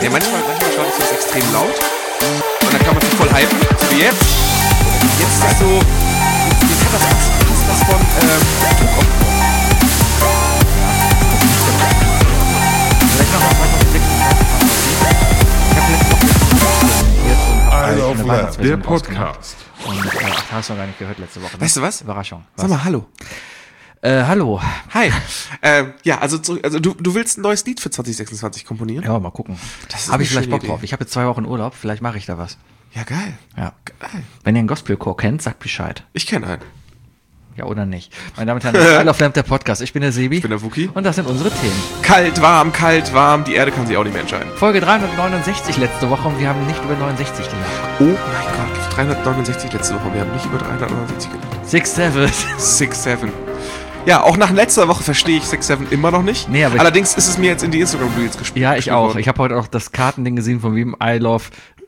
Ja, manchmal schaut es so extrem laut und dann kann man sich voll hypen, so wie jetzt. Jetzt ist das so, jetzt hat das fast was von Druck auf. Vielleicht noch mal 2026. Der Podcast. Und hast du noch gar nicht gehört letzte Woche. Ne? Weißt du was? Überraschung. Was? Sag mal, hallo. Hallo. Hi. Ja, also du willst ein neues Lied für 2026 komponieren? Ja, mal gucken. Habe ich vielleicht Bock drauf. Ich habe jetzt 2 Wochen Urlaub, vielleicht mache ich da was. Ja, geil. Ja. Geil. Wenn ihr einen Gospelchor kennt, sagt Bescheid. Ich kenne einen. Ja, oder nicht. Meine Damen und Herren, das ist Isle of Lamp, der Podcast. Ich bin der Sebi. Ich bin der Wookie. Und das sind unsere Themen. Kalt, warm, die Erde kann sich auch nicht mehr entscheiden. Folge 369 letzte Woche und wir haben nicht über 69 gelacht. Oh mein Gott, 369 letzte Woche, wir haben nicht über 369 gelacht. 6-7. 6-7. Ja, auch nach letzter Woche verstehe ich 6-7 immer noch nicht. Nee, aber allerdings ist es mir jetzt in die Instagram-Reels gespielt. Ja, ich auch. Ich habe heute auch das Kartending gesehen von wem I Love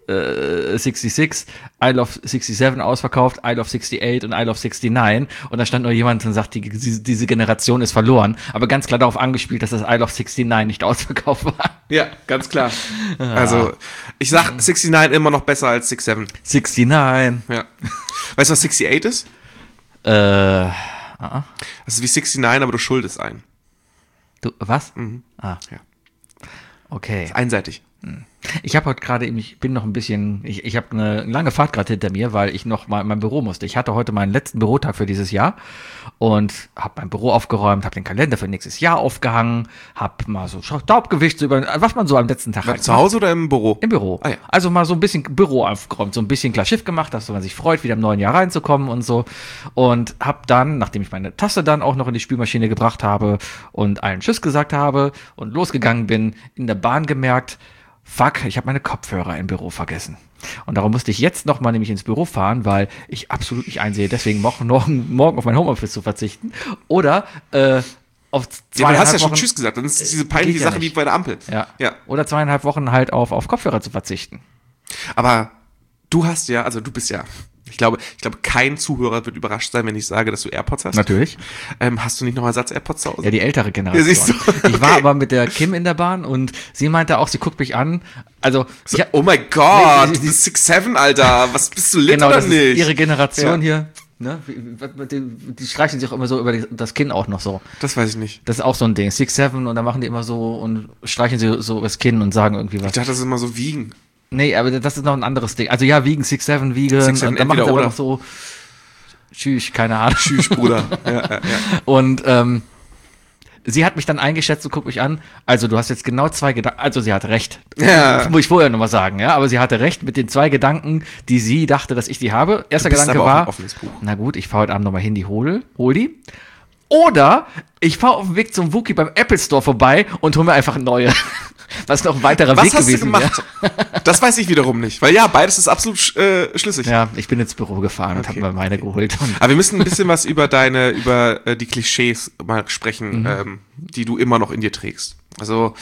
66, I Love 67 ausverkauft, I Love 68 und I Love 69 und da stand nur jemand und sagt, diese Generation ist verloren, aber ganz klar darauf angespielt, dass das I Love 69 nicht ausverkauft war. Ja, ganz klar. Also, ich sag 69 immer noch besser als 6-7. 69. Ja. Weißt du, was 68 ist? Das ist wie 69, aber du schuldest ein. Du, was? Mhm. Ah. Ja. Okay. Einseitig. Ich habe heute gerade eben, ich bin noch ein bisschen, ich habe eine lange Fahrt gerade hinter mir, weil ich noch mal in mein Büro musste. Ich hatte heute meinen letzten Bürotag für dieses Jahr und habe mein Büro aufgeräumt, habe den Kalender für nächstes Jahr aufgehangen, habe mal so Staub gewischt, so über, was man so am letzten Tag halt zu Hause oder im Büro? Im Büro. Ah, ja. Also mal so ein bisschen Büro aufgeräumt, so ein bisschen klar Schiff gemacht, dass man sich freut, wieder im neuen Jahr reinzukommen und so. Und habe dann, nachdem ich meine Tasse dann auch noch in die Spülmaschine gebracht habe und allen Tschüss gesagt habe und losgegangen bin, in der Bahn gemerkt, fuck, ich habe meine Kopfhörer im Büro vergessen. Und darum musste ich jetzt nochmal nämlich ins Büro fahren, weil ich absolut nicht einsehe, deswegen morgen auf mein Homeoffice zu verzichten. Oder auf 2,5 Ja, aber du hast ja schon Wochen, Tschüss gesagt, dann ist es diese peinliche geht ja Sache wie nicht. bei der Ampel. Ja. Ja. Oder 2,5 Wochen halt auf Kopfhörer zu verzichten. Aber du hast ja, also du bist ja, ich glaube, kein Zuhörer wird überrascht sein, wenn ich sage, dass du AirPods hast. Natürlich. Hast du nicht noch Ersatz-AirPods zu Hause? Ja, die ältere Generation. Ja, siehst du. Ich war aber mit der Kim in der Bahn und sie meinte auch, sie guckt mich an. Also, So, oh mein Gott, Nee, du bist 6-7, Alter. Was bist du lit genau, oder das nicht? ist ihre Generation Ja. hier. Ne? Die streichen sich auch immer so über das Kinn auch noch so. Das weiß ich nicht. Das ist auch so ein Ding. 6-7 und dann machen die immer so und streichen sie so übers Kinn und sagen irgendwie was. Ich dachte, das ist immer so wiegen. Nee, aber das ist noch ein anderes Ding. Also ja, wiegen 6-7, wiegen 6-7 und dann machen sie entweder aber oder. noch so tschüss, keine Ahnung. Tschüss, Bruder. Ja. Und sie hat mich dann eingeschätzt und guckt mich an. Also du hast jetzt genau 2 Gedanken. Also sie hatte recht. Ja. Das muss ich vorher nochmal sagen, ja. Aber sie hatte recht mit den 2 Gedanken, die sie dachte, dass ich die habe. Erster Du bist Gedanke aber auch ein war, offenes Buch. na gut, ich fahre heute Abend nochmal hin, hol die. Oder ich fahre auf dem Weg zum Wookie beim Apple Store vorbei und hole mir einfach neue. Was noch ein weiterer Was Weg hast du gewesen wäre. gemacht? Das weiß ich wiederum nicht. Weil ja, beides ist absolut schlüssig. Ja, ich bin ins Büro gefahren und habe mir meine geholt. Und Aber wir müssen ein bisschen was über die Klischees mal sprechen, die du immer noch in dir trägst. Also,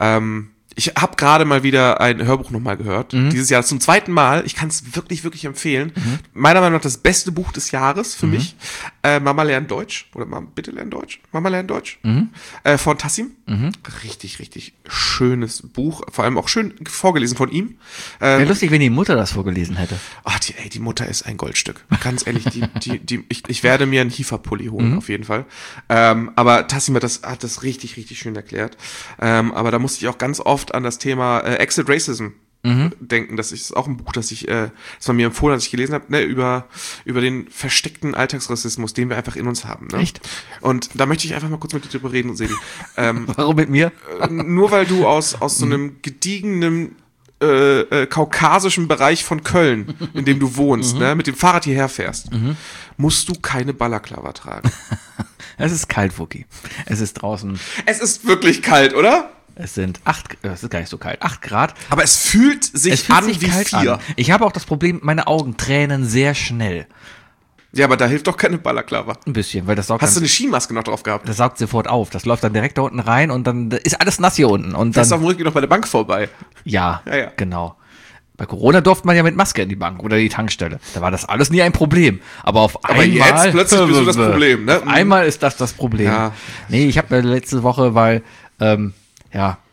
ich habe gerade mal wieder ein Hörbuch nochmal gehört. Dieses Jahr zum 2. Mal. Ich kann es wirklich, wirklich empfehlen. Meiner Meinung nach das beste Buch des Jahres für mich. Mama lernt Deutsch. Oder Bitte lernt Deutsch. Mama lernt Deutsch. Von Tassim. Richtig, richtig schönes Buch. Vor allem auch schön vorgelesen von ihm. wäre lustig, wenn die Mutter das vorgelesen hätte. Ach, die Mutter ist ein Goldstück. Ganz ehrlich, ich werde mir einen Hieferpulli holen, auf jeden Fall. Aber Tassim hat das richtig, richtig schön erklärt. Aber da musste ich auch ganz oft an das Thema Exit Racism denken. Das ist auch ein Buch, das man mir empfohlen hat, das ich gelesen habe, ne, über den versteckten Alltagsrassismus, den wir einfach in uns haben. Ne? Echt? Und da möchte ich einfach mal kurz mit dir drüber reden, Sebi. Warum mit mir? Nur weil du aus so einem gediegenen kaukasischen Bereich von Köln, in dem du wohnst, ne, mit dem Fahrrad hierher fährst, musst du keine Balaklava tragen. Es ist kalt, Wookie. Es ist draußen. Es ist wirklich kalt, oder? Es sind 8, es ist gar nicht so kalt, 8 Grad. Aber es fühlt sich an wie 4. an. Ich habe auch das Problem, meine Augen tränen sehr schnell. Ja, aber da hilft doch keine Balaklava. Ein bisschen, weil das saugt Hast du dann, eine Skimaske noch drauf gehabt? das saugt sofort auf. Das läuft dann direkt da unten rein und dann ist alles nass hier unten. Und Fährst dann, auf dem Rückweg noch bei der Bank vorbei. ja, Ja. genau. Bei Corona durfte man ja mit Maske in die Bank oder die Tankstelle. Da war das alles nie ein Problem. Aber auf Aber einmal... jetzt plötzlich bist du das Problem, ne? Auf einmal ist das Problem. Ja. Nee, ich habe letzte Woche, weil,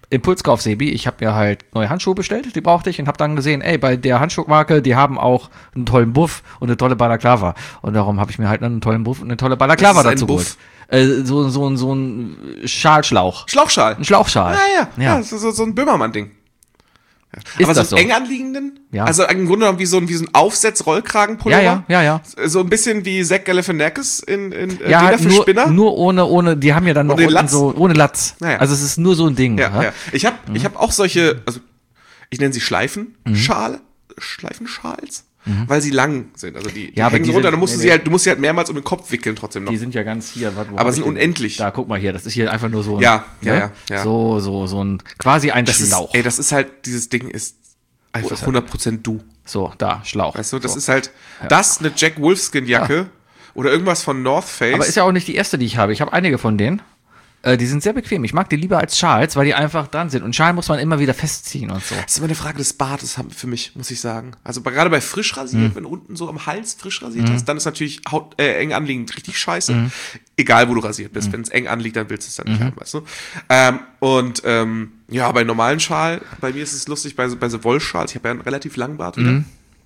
Impulskauf Sebi, ich habe mir halt neue Handschuhe bestellt, die brauchte ich und habe dann gesehen, bei der Handschuhmarke, die haben auch einen tollen Buff und eine tolle Balaklava. Und darum habe ich mir halt einen tollen Buff und eine tolle Balaklava dazu geholt. So ein Schalschlauch. Schlauchschal. Ein Schlauchschal. Ja, so ein Böhmermann-Ding. Ja. Aber so einen eng anliegenden? Ja. Also im Grunde genommen wie so ein Aufsetz-Rollkragenpullover? Ja. So ein bisschen wie Zach Galifianakis in ja, halt für Spinner? Nur ohne, die haben ja dann noch Latz? So, ohne Latz. Ja. Also es ist nur so ein Ding. Ja. Ich hab auch solche, also ich nenne sie Schleifenschals, weil sie lang sind. Also die hängen so runter, du musst sie halt mehrmals um den Kopf wickeln trotzdem noch. Die sind ja ganz hier. Aber sind unendlich. Da, guck mal hier, das ist hier einfach nur so ein... Ja. So ein, quasi ein Schlauch. Das ist halt, dieses Ding ist einfach 100% du. So, da, Schlauch. Weißt du, das ist halt, eine Jack Wolfskin-Jacke oder irgendwas von North Face. Aber ist ja auch nicht die erste, die ich habe. Ich habe einige von denen. Die sind sehr bequem. Ich mag die lieber als Schals, weil die einfach dran sind. Und Schal muss man immer wieder festziehen und so. Das ist immer eine Frage des Bartes für mich, muss ich sagen. Also gerade bei frisch rasiert, wenn du unten so am Hals frisch rasiert hast, dann ist natürlich eng anliegend richtig scheiße. Egal, wo du rasiert bist. Wenn es eng anliegt, dann willst du es dann nicht haben, weißt du? Bei normalen Schal, bei mir ist es lustig, bei so Wollschals, ich habe ja einen relativ langen Bart wieder.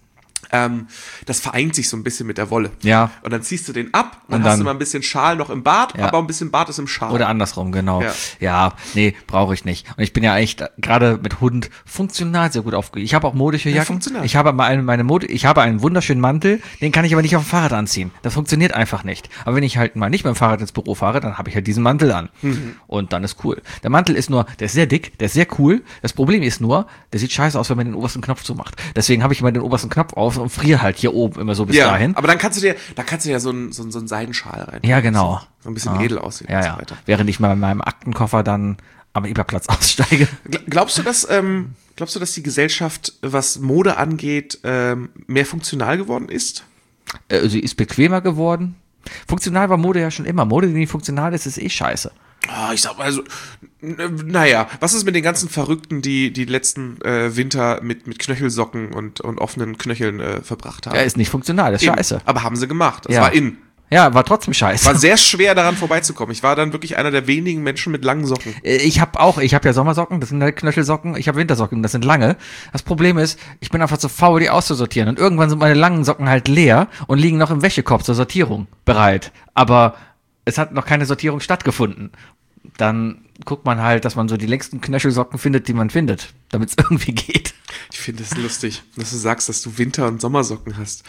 Das vereint sich so ein bisschen mit der Wolle. Ja. Und dann ziehst du den ab und dann hast du mal ein bisschen Schal noch im Bart, aber ein bisschen Bart ist im Schal. Oder andersrum, genau. Ja, nee, brauche ich nicht. Und ich bin ja echt gerade mit Hund funktional sehr gut aufgehoben. Ich habe auch modische Jacken. Ich habe ich habe einen wunderschönen Mantel, den kann ich aber nicht auf dem Fahrrad anziehen. Das funktioniert einfach nicht. Aber wenn ich halt mal nicht mit dem Fahrrad ins Büro fahre, dann habe ich halt diesen Mantel an. Und dann ist cool. Der Mantel ist der ist sehr dick, der ist sehr cool. Das Problem ist nur, der sieht scheiße aus, wenn man den obersten Knopf zumacht. Deswegen habe ich immer den obersten Knopf auf und friere halt hier oben immer so bis dahin. Aber dann kannst du dir so einen Seidenschal rein. Ja, genau. So ein bisschen edel aussieht und so weiter. Während ich mal in meinem Aktenkoffer dann am Überplatz aussteige. Glaubst du, dass die Gesellschaft, was Mode angeht, mehr funktional geworden ist? Sie ist bequemer geworden. Funktional war Mode ja schon immer. Mode, die nicht funktional ist, ist scheiße. Ich sag mal so, was ist mit den ganzen Verrückten, die letzten Winter mit Knöchelsocken und offenen Knöcheln verbracht haben? Ja, ist nicht funktional, das ist scheiße. Aber haben sie gemacht, das war in. Ja, war trotzdem scheiße. War sehr schwer daran vorbeizukommen. Ich war dann wirklich einer der wenigen Menschen mit langen Socken. Ich habe ja Sommersocken, das sind halt Knöchelsocken, ich habe Wintersocken, das sind lange. Das Problem ist, ich bin einfach zu faul, die auszusortieren. Und irgendwann sind meine langen Socken halt leer und liegen noch im Wäschekorb zur Sortierung bereit. Aber es hat noch keine Sortierung stattgefunden. Dann guckt man halt, dass man so die längsten Knöchelsocken findet, die man findet, damit es irgendwie geht. Ich finde es lustig, dass du sagst, dass du Winter- und Sommersocken hast.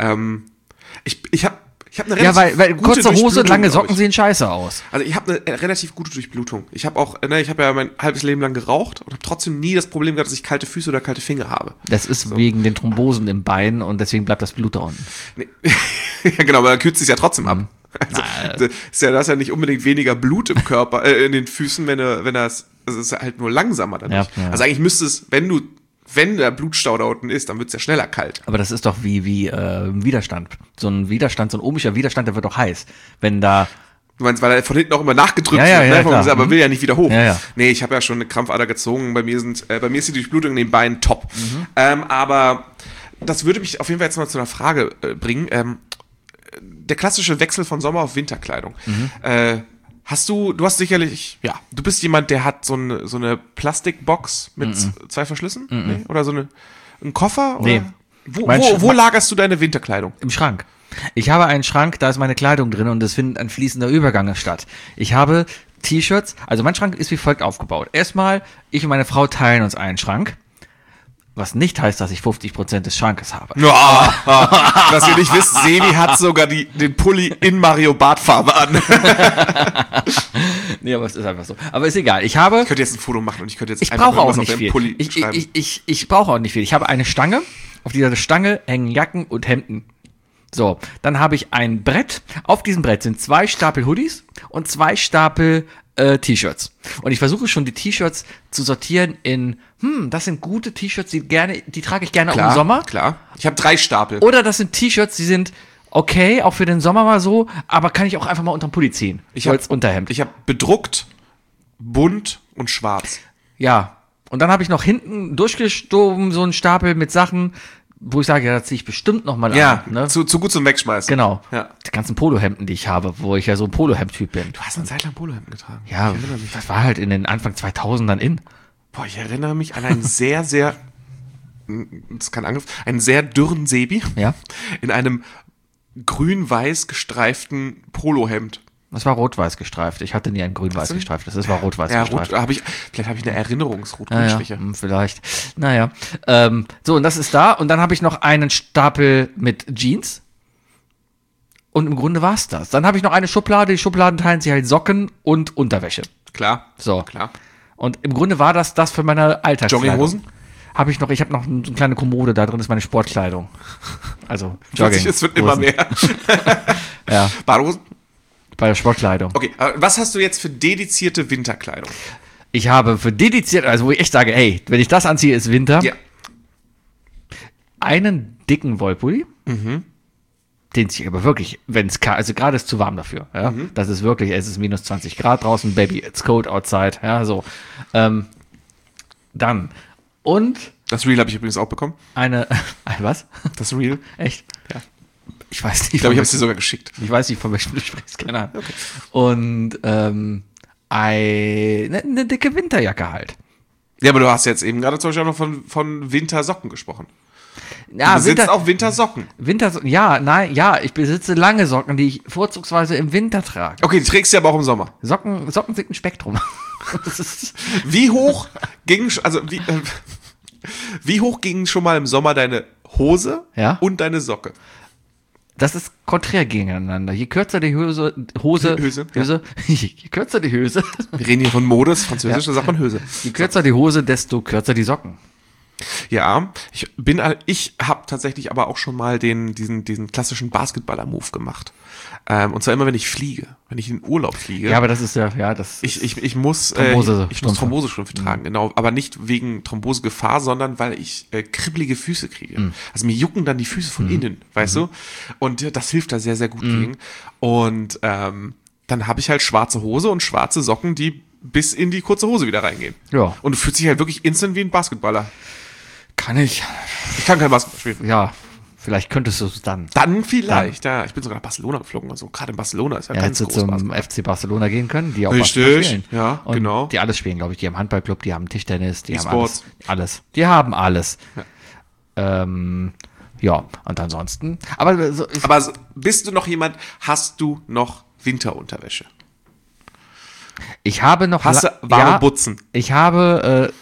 Ich habe eine relativ weil kurze Hose und lange Socken sehen scheiße aus. Also ich habe eine relativ gute Durchblutung. Ich habe ja mein halbes Leben lang geraucht und habe trotzdem nie das Problem gehabt, dass ich kalte Füße oder kalte Finger habe. Das ist so wegen den Thrombosen im Bein und deswegen bleibt das Blut da unten. Nee. Ja genau, aber dann kühlt es sich ja trotzdem ab. Also, da ist ja nicht unbedingt weniger Blut im Körper, in den Füßen, es ist halt nur langsamer dadurch. Ja. Also eigentlich müsste es, wenn der Blutstau da unten ist, dann wird es ja schneller kalt. Aber das ist doch wie Widerstand. So ein ohmischer Widerstand, der wird doch heiß. Wenn da... Du meinst, weil er von hinten auch immer nachgedrückt wird, ne? Aber will ja nicht wieder hoch. Ja. Nee, ich habe ja schon eine Krampfader gezogen. Bei mir ist die Durchblutung in den Beinen top. Aber das würde mich auf jeden Fall jetzt mal zu einer Frage bringen. Der klassische Wechsel von Sommer- auf Winterkleidung. Du hast sicherlich, du bist jemand, der hat so eine Plastikbox mit 2 Verschlüssen? Nee? Oder einen Koffer? Nee. Oder? Wo lagerst du deine Winterkleidung? Im Schrank. Ich habe einen Schrank, da ist meine Kleidung drin und es findet ein fließender Übergang statt. Ich habe T-Shirts, also mein Schrank ist wie folgt aufgebaut. Erstmal, ich und meine Frau teilen uns einen Schrank. Was nicht heißt, dass ich 50% des Schrankes habe. Was ihr nicht wisst, Sebi hat sogar den Pulli in Mario Bartfarbe an. Nee, aber es ist einfach so. Aber ist egal. Ich könnte jetzt ein Foto machen und ich könnte jetzt einfach irgendwas auf deinem Pulli schreiben. Ich brauche auch nicht viel. Ich habe eine Stange. Auf dieser Stange hängen Jacken und Hemden. So, dann habe ich ein Brett. Auf diesem Brett sind 2 Stapel Hoodies und 2 Stapel T-Shirts. Und ich versuche schon die T-Shirts zu sortieren in, das sind gute T-Shirts, die trage ich gerne auch im Sommer. Klar, ich habe 3 Stapel. Oder das sind T-Shirts, die sind okay, auch für den Sommer mal so, aber kann ich auch einfach mal unterm Pulli ziehen. Als Unterhemd. Ich habe bedruckt, bunt und schwarz. Ja, und dann habe ich noch hinten durchgestoben so einen Stapel mit Sachen, wo ich sage, da ziehe ich bestimmt noch mal an. Ne? Zu gut zum Wegschmeißen. Genau. Ja. Die ganzen Polohemden, die ich habe, wo ich ja so ein Polohemd-Typ bin. Du hast eine Zeit lang Polohemden getragen. Ja, das war halt in den Anfang 2000ern in. Boah, ich erinnere mich an einen sehr, sehr, das ist kein Angriff, einen sehr dürren Sebi Ja. in einem grün-weiß gestreiften Polohemd. Das war rot-weiß gestreift. Ich hatte nie ein grün-weiß gestreiftes. Das war rot-weiß Ja, gestreift. vielleicht habe ich eine Erinnerungsrot-Grün-Schwäche. Vielleicht. Naja. So, und das ist da. Und dann habe ich noch einen Stapel mit Jeans. Und im Grunde war's das. Dann habe ich noch eine Schublade. Die Schubladen teilen sich halt Socken und Unterwäsche. Klar. So. Klar. Und im Grunde war das für meine Alltagskleidung. Jogginghosen? Ich habe noch eine kleine Kommode, da drin ist meine Sportkleidung. Also Jogging. Es wird immer mehr. Ja, Badehosen? bei der Sportkleidung. Okay, was hast du jetzt für dedizierte Winterkleidung? Ich habe für dediziert, also wo ich echt sage, hey, wenn ich das anziehe, ist Winter. Ja. Einen dicken Wollpulli. Den ziehe ich aber wirklich, wenn es also gerade ist zu warm dafür. Ja? Das ist wirklich, es ist minus 20 Grad draußen, Baby, it's cold outside. Ja, so. Dann. Und Das Reel habe ich übrigens auch bekommen. ein was? Das Reel? Echt? Ja. Ich weiß nicht. Ich glaube, ich habe es dir sogar geschickt. Ich weiß nicht, von welchem du sprichst, keine Ahnung. Okay. Und eine dicke Winterjacke halt. Ja, aber du hast jetzt eben gerade zum Beispiel auch noch von Wintersocken gesprochen. Ja, Du besitzt auch Wintersocken. Ich besitze lange Socken, die ich vorzugsweise im Winter trage. Okay, die trägst du aber auch im Sommer. Socken sind ein Spektrum. Das ist, Wie hoch wie hoch gingen schon mal im Sommer deine Hose Ja. und deine Socke? das ist konträr gegeneinander. Je kürzer die Hose, je kürzer die Hose, Wir reden hier von Modus, Französisch, da sagt man Hose. je kürzer die Hose, desto kürzer die Socken. Ja, ich habe tatsächlich aber auch schon mal diesen klassischen Basketballer-Move gemacht. Und zwar immer, wenn ich fliege, wenn ich in Urlaub fliege. Ja, aber das ist das Ich muss Thrombosestrümpfe. Thrombosestrümpfe tragen, genau. Aber nicht wegen Thrombosegefahr, sondern weil ich kribbelige Füße kriege. Also mir jucken dann die Füße von innen, weißt du? Und das hilft da sehr, sehr gut gegen. Und dann habe ich halt schwarze Hose und schwarze Socken, die bis in die kurze Hose wieder reingehen. Ja. Und du fühlst dich halt wirklich instant wie ein Basketballer. Kann ich. Ich kann kein Basketball spielen. Ja, vielleicht könntest du es dann. Dann vielleicht, ja. Ich bin sogar nach Barcelona geflogen. Also gerade in Barcelona ist ja ganz Hättest du groß zum Basketball. FC Barcelona gehen können, die auch Richtig, Basketball spielen. ja, Und genau. Die alles spielen, glaube ich. Die haben Handballclub, die haben Tischtennis, die haben E-Sports. alles. Die haben alles. Ja, und ansonsten. Aber Bist du noch jemand, hast du noch Winterunterwäsche? ich habe noch. Hast du warme Butzen? Ich habe.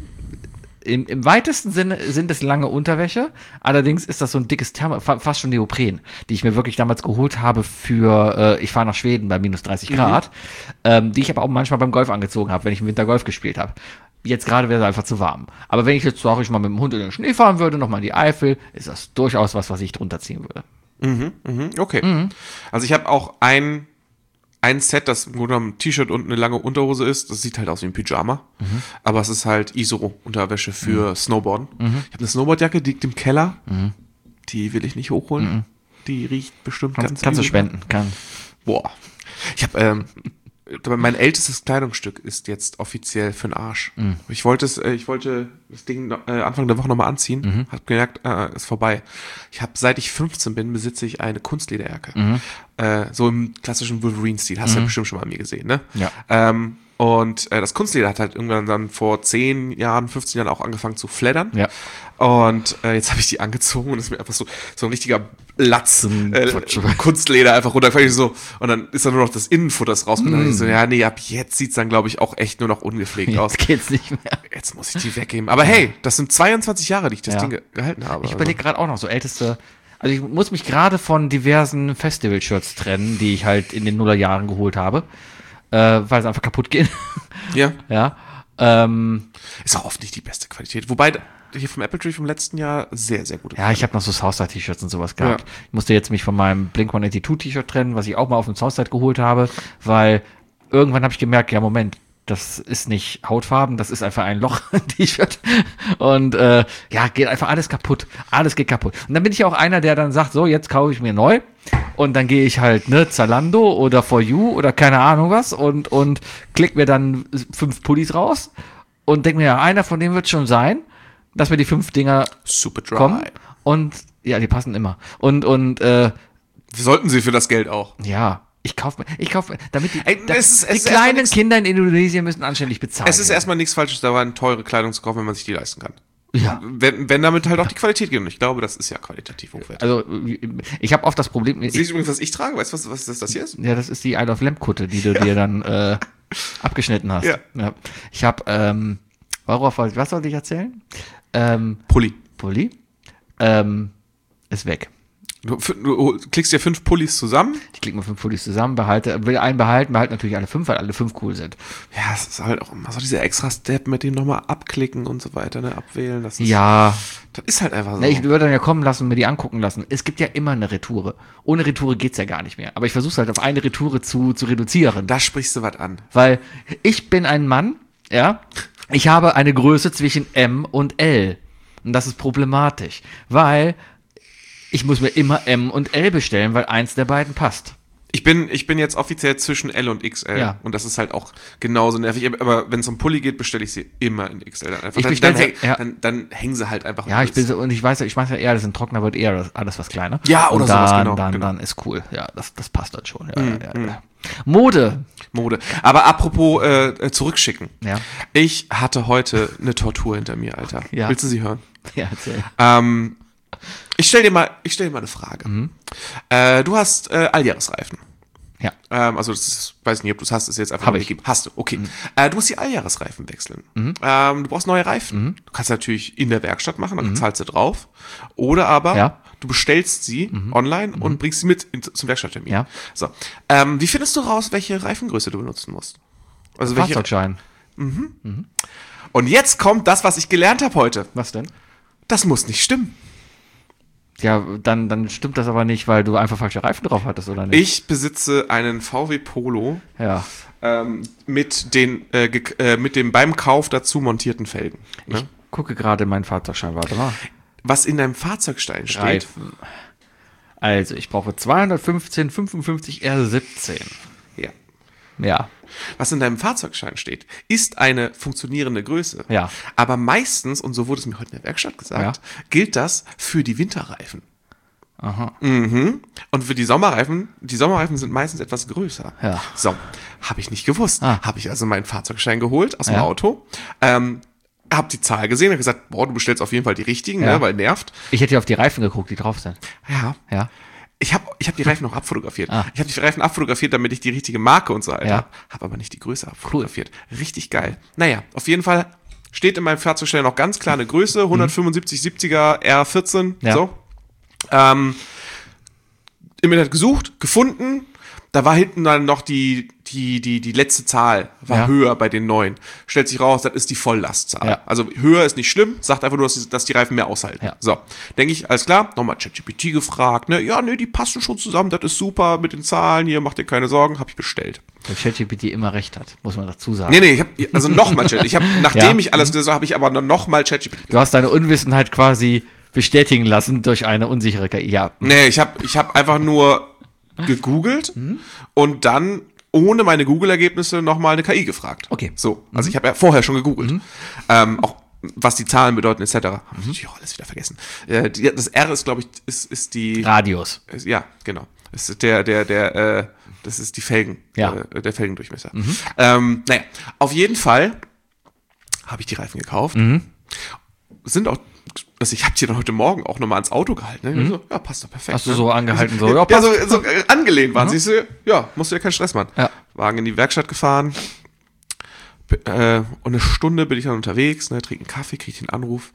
Im weitesten Sinne sind es lange Unterwäsche, allerdings ist das so ein dickes fast schon Neopren, die ich mir wirklich damals geholt habe für, ich fahre nach Schweden bei minus 30 Grad, die ich aber auch manchmal beim Golf angezogen habe, wenn ich im Winter Golf gespielt habe. Jetzt gerade wäre es einfach zu warm. Aber wenn ich jetzt, sag ich mal, mit dem Hund in den Schnee fahren würde, nochmal in die Eifel, ist das durchaus was ich drunter ziehen würde. Okay. Also ich habe auch ein Set, das im Grunde genommen ein T-Shirt und eine lange Unterhose ist. Das sieht halt aus wie ein Pyjama. Aber es ist halt Iso-Unterwäsche für Snowboarden. Ich habe eine Snowboardjacke, die liegt im Keller. Die will ich nicht hochholen. Die riecht bestimmt ganz Kannst du übel. spenden, kann. Boah. Ich habe mein ältestes Kleidungsstück ist jetzt offiziell für den Arsch. Ich wollte das Ding Anfang der Woche nochmal anziehen. Hab gemerkt, ist vorbei. Seit ich 15 bin, besitze ich eine Kunstlederjacke. So im klassischen Wolverine-Stil. Hast du ja bestimmt schon mal an mir gesehen, ne? Ja. Und das Kunstleder hat halt irgendwann dann vor 10 Jahren, 15 Jahren auch angefangen zu fleddern. Ja. Und jetzt habe ich die angezogen und ist mir einfach so ein richtiger Latz Kunstleder einfach runtergefallen. So, und dann ist da nur noch das Innenfutter rausgekommen. Und ich so, ja, nee, ab jetzt sieht's dann, glaube ich, auch echt nur noch ungepflegt aus. Jetzt geht's nicht mehr. Jetzt muss ich die weggeben. Aber hey, das sind 22 Jahre, die ich das Ding gehalten habe. Ich überlege gerade auch noch so älteste. Also ich muss mich gerade von diversen Festival-Shirts trennen, die ich halt in den Nullerjahren geholt habe, weil sie einfach kaputt gehen. Ja. Ja. Ist auch oft nicht die beste Qualität. Wobei hier vom Apple Tree vom letzten Jahr sehr, sehr gut. Ja, ich habe noch so Southside-T-Shirts und sowas gehabt. Ja. Ich musste jetzt mich von meinem Blink-182-T-Shirt trennen, was ich auch mal auf dem Southside geholt habe, weil irgendwann habe ich gemerkt, ja Moment, das ist nicht Hautfarben, das ist einfach ein Loch-T-Shirt und geht einfach alles kaputt. Alles geht kaputt. Und dann bin ich auch einer, der dann sagt, so, jetzt kaufe ich mir neu und dann gehe ich halt, Zalando oder For You oder keine Ahnung was und klick mir dann 5 Pullis raus und denk mir, ja, einer von denen wird schon sein, dass mir die 5 Dinger super dry kommen und ja, die passen immer. Und sollten sie für das Geld auch. ja, Ich kaufe, damit die es ist kleinen erstmal Kinder in Indonesien müssen anständig bezahlen. Es ist erstmal nichts Falsches daran, teure Kleidung zu kaufen, wenn man sich die leisten kann. Ja. Wenn damit halt auch die Qualität geht. Und ich glaube, das ist ja qualitativ hochwertig. Also, ich habe oft das Problem. Siehst du übrigens, was ich trage? Weißt du, was das hier ist? Ja, das ist die Isle of Lamp Kutte, die du dir dann abgeschnitten hast. Ja. Ich habe, was sollte ich erzählen? Pulli. Ist weg. Du klickst dir 5 Pullis zusammen. Ich klicke mal 5 Pullis zusammen, will einen behalte natürlich alle 5, weil alle 5 cool sind. Ja, es ist halt auch immer so dieser extra Step mit dem nochmal abklicken und so weiter, ne, abwählen. Das ist halt einfach so. Ich würde dann ja kommen lassen und mir die angucken lassen. Es gibt ja immer eine Retoure. Ohne Retoure geht's ja gar nicht mehr. Aber ich versuche halt auf eine Retoure zu reduzieren. Da sprichst du was an. Weil ich bin ein Mann, ja, ich habe eine Größe zwischen M und L. Und das ist problematisch, weil ich muss mir immer M und L bestellen, weil eins der beiden passt. Ich bin jetzt offiziell zwischen L und XL. Ja. Und das ist halt auch genauso nervig. Aber wenn es um Pulli geht, bestelle ich sie immer in XL. Dann einfach. Dann hängen sie halt einfach. Ja, ich weiß ja eher, das ist ein Trockner, wird eher alles was kleiner. Ja, oder sowas, genau. Dann ist cool. Ja, das passt dann schon. Ja. Mode. Aber apropos zurückschicken. Ja. Ich hatte heute eine Tortur hinter mir, Alter. Ja. Willst du sie hören? Ja, erzähl. Ich stell dir mal eine Frage. Du hast Alljahresreifen. Ja. Also weiß nicht, ob du es hast, ist jetzt einfach Hab nur ich. gegeben. Hast du, okay. Du musst die Alljahresreifen wechseln. Du brauchst neue Reifen. Du kannst natürlich in der Werkstatt machen, dann zahlst du drauf. Oder aber du bestellst sie online und bringst sie mit zum Werkstatttermin. Ja. So. Wie findest du raus, welche Reifengröße du benutzen musst? Also Fahrzeugschein. Und jetzt kommt das, was ich gelernt habe heute. Was denn? Das muss nicht stimmen. Ja, dann stimmt das aber nicht, weil du einfach falsche Reifen drauf hattest, oder nicht? Ich besitze einen VW Polo mit dem beim Kauf dazu montierten Felgen. Ne? Ich gucke gerade meinen Fahrzeugschein, warte mal. Was in deinem Fahrzeugschein steht? Reifen. Also, ich brauche 215 55 R17. Ja. Ja. Was in deinem Fahrzeugschein steht, ist eine funktionierende Größe. Ja. Aber meistens, und so wurde es mir heute in der Werkstatt gesagt, gilt das für die Winterreifen. Aha. Und für die Sommerreifen sind meistens etwas größer. Ja. So, habe ich nicht gewusst. Habe ich also meinen Fahrzeugschein geholt aus dem Ja. Auto, hab die Zahl gesehen und gesagt, boah, du bestellst auf jeden Fall die richtigen, Ja. ne, weil nervt. Ich hätte ja auf die Reifen geguckt, die drauf sind. Ja. Ja. Ich hab die Reifen noch abfotografiert. Ah. Ich habe die Reifen abfotografiert, damit ich die richtige Marke und so weiter Ja. habe. Habe aber nicht die Größe abfotografiert. Richtig geil. Naja, auf jeden Fall steht in meinem Fahrzeugsteller noch ganz klar eine Größe, 175 70er R14. Ja. So. Im Internet gesucht, gefunden. Da war hinten dann noch die letzte Zahl, war höher bei den neuen. Stellt sich raus, das ist die Volllastzahl. Ja. Also höher ist nicht schlimm, sagt einfach nur, dass die Reifen mehr aushalten. Ja. So, denke ich, alles klar, nochmal ChatGPT gefragt, ne, ja, ne, die passen schon zusammen, das ist super mit den Zahlen, hier, macht dir keine Sorgen, hab ich bestellt. Weil ChatGPT immer recht hat, muss man dazu sagen. Nee, also nochmal ChatGPT. Ich habe, nachdem ich alles gesagt habe, habe ich aber nochmal ChatGPT. Du hast deine Unwissenheit quasi bestätigen lassen durch eine unsichere KI. Ja. Nee, ich hab einfach nur gegoogelt und dann ohne meine Google-Ergebnisse nochmal eine KI gefragt. Okay. So, also ich habe ja vorher schon gegoogelt. Auch was die Zahlen bedeuten, etc. Habe ich natürlich auch alles wieder vergessen. Das R ist, glaube ich, ist die... Radius. Ja, genau. Das ist das ist die Felgen, der Felgendurchmesser. Naja, auf jeden Fall habe ich die Reifen gekauft. Sind auch, also ich habe die dann heute Morgen auch nochmal ans Auto gehalten. Ne? So, ja, passt doch perfekt. Hast du so angehalten? So, ja, so angelehnt waren sie. So, ja, musst du ja keinen Stress machen. Ja. Wagen in die Werkstatt gefahren. Und eine Stunde bin ich dann unterwegs, ne, trinke einen Kaffee, kriege den Anruf.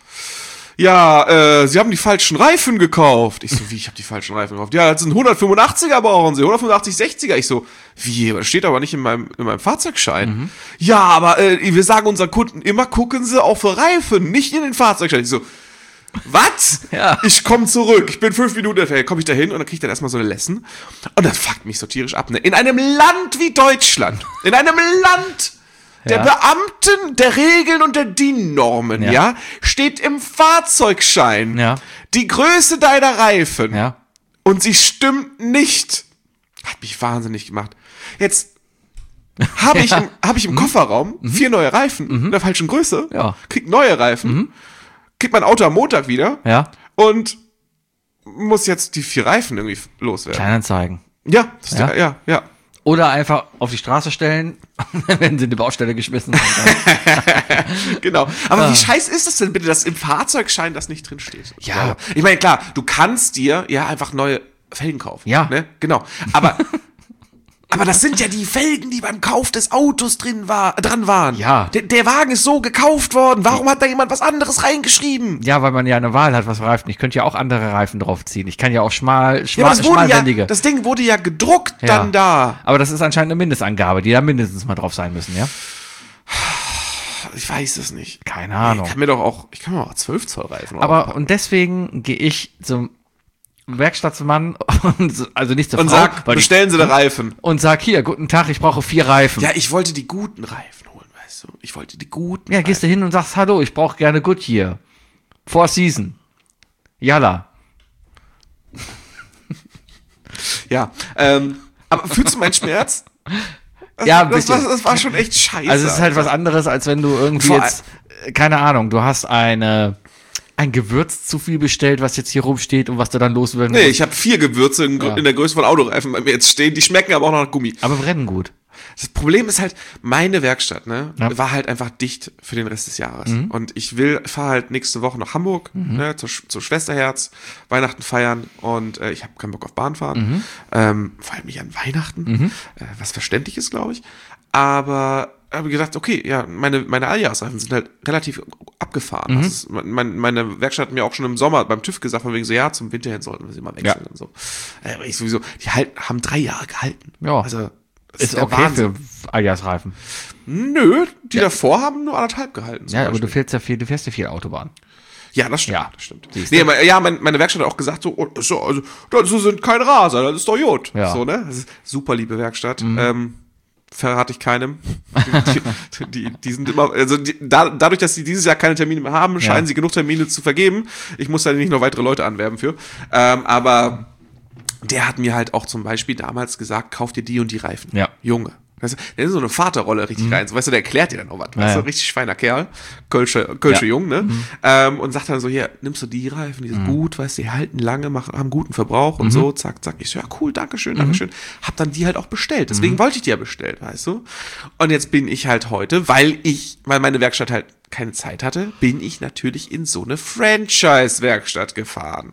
Ja, Sie haben die falschen Reifen gekauft. Ich so, wie, ich habe die falschen Reifen gekauft? Ja, das sind 185er brauchen Sie, 185 60er. Ich so, wie, das steht aber nicht in meinem Fahrzeugschein. Ja, aber wir sagen unseren Kunden immer, gucken Sie auch für Reifen, nicht in den Fahrzeugschein. Ich so, was? Ja. Ich komme zurück, ich bin 5 Minuten entfernt, komme ich da hin und dann kriege ich dann erstmal so eine Lesson. Und das fuckt mich so tierisch ab. Ne? In einem Land wie Deutschland, in einem Land der Beamten, der Regeln und der DIN-Normen, ja, steht im Fahrzeugschein die Größe deiner Reifen. Ja. Und sie stimmt nicht. Hat mich wahnsinnig gemacht. Jetzt habe ich im Kofferraum 4 neue Reifen in der falschen Größe, krieg neue Reifen, krieg mein Auto am Montag wieder und muss jetzt die 4 Reifen irgendwie loswerden. Kleinanzeigen. Ja, Oder einfach auf die Straße stellen, dann werden sie in die Baustelle geschmissen. Genau. Aber wie scheiße ist das denn bitte, dass im Fahrzeugschein das nicht drin steht? Ja. Ich meine, klar, du kannst dir ja einfach neue Felgen kaufen. Ja. Ne? Genau. Aber das sind ja die Felgen, die beim Kauf des Autos dran waren. Ja. Der Wagen ist so gekauft worden. Warum hat da jemand was anderes reingeschrieben? Ja, weil man ja eine Wahl hat, was für Reifen. Ich könnte ja auch andere Reifen draufziehen. Ich kann ja auch Ja, aber schmalwendige. das Ding wurde ja gedruckt dann da. Aber das ist anscheinend eine Mindestangabe, die da mindestens mal drauf sein müssen, ja? Ich weiß es nicht. Keine Ahnung. Ich kann mir auch 12 Zoll Reifen Aber, und deswegen gehe ich zum Werkstattsmann also nicht zur und Frau, sag, bestellen Sie da Reifen. und sag, hier, guten Tag, ich brauche 4 Reifen. Ja, ich wollte die guten Reifen holen, weißt du. Ich wollte die guten Ja, gehst du hin und sagst, hallo, ich brauche gerne Goodyear. Four Season. Yalla. Ja, aber fühlst du meinen Schmerz? Ja, ein das bisschen. das war schon echt scheiße. Also es ist halt was anderes, als wenn du irgendwie jetzt, keine Ahnung, du hast ein Gewürz zu viel bestellt, was jetzt hier rumsteht und was du dann loswerden Nee, musst. ich habe 4 Gewürze in der Größe von Autoreifen bei mir jetzt stehen. Die schmecken aber auch noch nach Gummi. Aber brennen gut. Das Problem ist halt, meine Werkstatt, Ja. war halt einfach dicht für den Rest des Jahres. Und ich fahre halt nächste Woche nach Hamburg, zur Schwesterherz, Weihnachten feiern und ich habe keinen Bock auf Bahnfahren. Vor allem nicht an Weihnachten, was verständlich ist, glaube ich. Aber habe gedacht, okay, ja, meine Alljahresreifen sind halt relativ abgefahren. Das ist, meine Werkstatt hat mir auch schon im Sommer beim TÜV gesagt, von wegen so, ja, zum Winter hin sollten wir sie mal wechseln und so. Aber ich sowieso, haben 3 Jahre gehalten. Ja. Also, das Ist der okay Wahnsinn. für Alias-Reifen. Nö, die davor haben nur 1,5 gehalten. zum Ja, aber Beispiel. du fährst ja viel Autobahn. Ja, das stimmt. Ja. Das stimmt. Siehst Nee, du? aber, ja, meine Werkstatt hat auch gesagt, so, also, das sind kein Raser, das ist doch gut. Ja. So, ne? Das ist super liebe Werkstatt. Verrate ich keinem. Die sind immer, also dadurch, dass sie dieses Jahr keine Termine mehr haben, scheinen sie genug Termine zu vergeben. Ich muss da nicht noch weitere Leute anwerben für. Aber der hat mir halt auch zum Beispiel damals gesagt, kauf dir die und die Reifen. Ja. Junge. Der ist so eine Vaterrolle richtig rein. So, weißt du, der erklärt dir dann noch was. Weißt du, richtig feiner Kerl. Kölsche Jung, ne? Und sagt dann so, hier, nimmst du die Reifen, die sind gut, weißt du, die halten lange, haben guten Verbrauch und so, zack, zack. Ich so, ja, cool, Dankeschön. Hab dann die halt auch bestellt. Deswegen wollte ich die ja bestellen, weißt du? Und jetzt bin ich halt heute, weil meine Werkstatt halt keine Zeit hatte, bin ich natürlich in so eine Franchise-Werkstatt gefahren.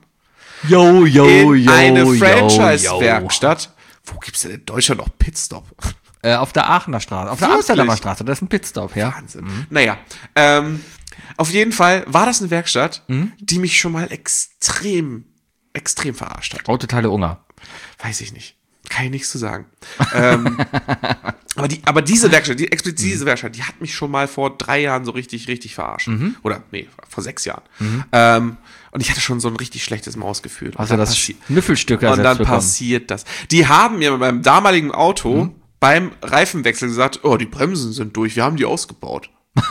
In eine Franchise-Werkstatt. Wo gibt's denn in Deutschland noch Pitstop? Auf der Aachener Straße, auf der Wirklich? Amsterdamer Straße, das ist ein Pitstop, ja. Wahnsinn. Naja, auf jeden Fall war das eine Werkstatt, die mich schon mal extrem verarscht hat. Autoteile Unger. Weiß ich nicht. Kann ich nichts zu sagen. Aber diese Werkstatt, explizit diese Werkstatt, die hat mich schon mal vor 3 Jahren so richtig verarscht. Oder, nee, vor 6 Jahren. Und ich hatte schon so ein richtig schlechtes Mausgefühl. Also das Schnüffelstück und dann passiert das. Die haben mir beim damaligen Auto beim Reifenwechsel gesagt, oh, die Bremsen sind durch, wir haben die ausgebaut.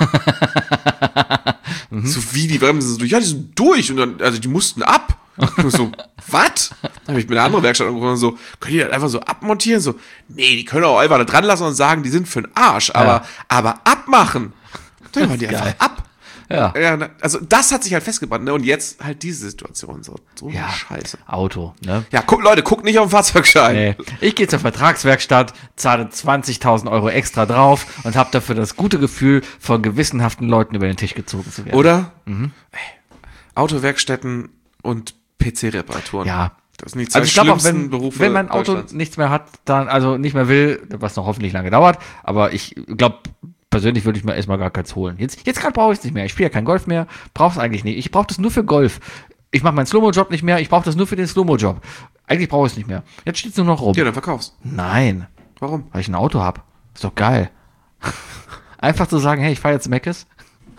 So wie die Bremsen sind durch? Ja, die sind durch. Und dann, also die mussten ab. Und so, was? Dann habe ich mit einer anderen Werkstatt angerufen und so, können die das einfach so abmontieren? So, nee, die können auch einfach da dran lassen und sagen, die sind für den Arsch. Aber abmachen. Dann waren die einfach ab. Ja. Ja, also das hat sich halt festgebrannt, ne? Und jetzt halt diese Situation so Ja. Scheiße. Auto, ne? Ja, Leute, guckt nicht auf den Fahrzeugschein. Nee. Ich gehe zur Vertragswerkstatt, zahle 20.000 Euro extra drauf und habe dafür das gute Gefühl, von gewissenhaften Leuten über den Tisch gezogen zu werden. Oder? Ey, Autowerkstätten und PC-Reparaturen. Ja. Das sind die 2 Also ich glaube auch, schlimmsten Berufe wenn mein Auto Deutschlands. nichts mehr hat, dann, also nicht mehr will, was noch hoffentlich lange dauert, aber ich glaube, persönlich würde ich mir erstmal gar keins holen. Jetzt gerade brauche ich es nicht mehr. Ich spiele ja kein Golf mehr, brauche es eigentlich nicht. Ich brauche das nur für Golf. Ich mache meinen Slow-Mo-Job nicht mehr, ich brauche das nur für den Slow-Mo-Job. Eigentlich brauche ich es nicht mehr. Jetzt steht es nur noch rum. Ja, dann verkaufst. Nein, Warum? weil ich ein Auto habe. Ist doch geil. Einfach zu sagen, hey, ich fahre jetzt Meckes.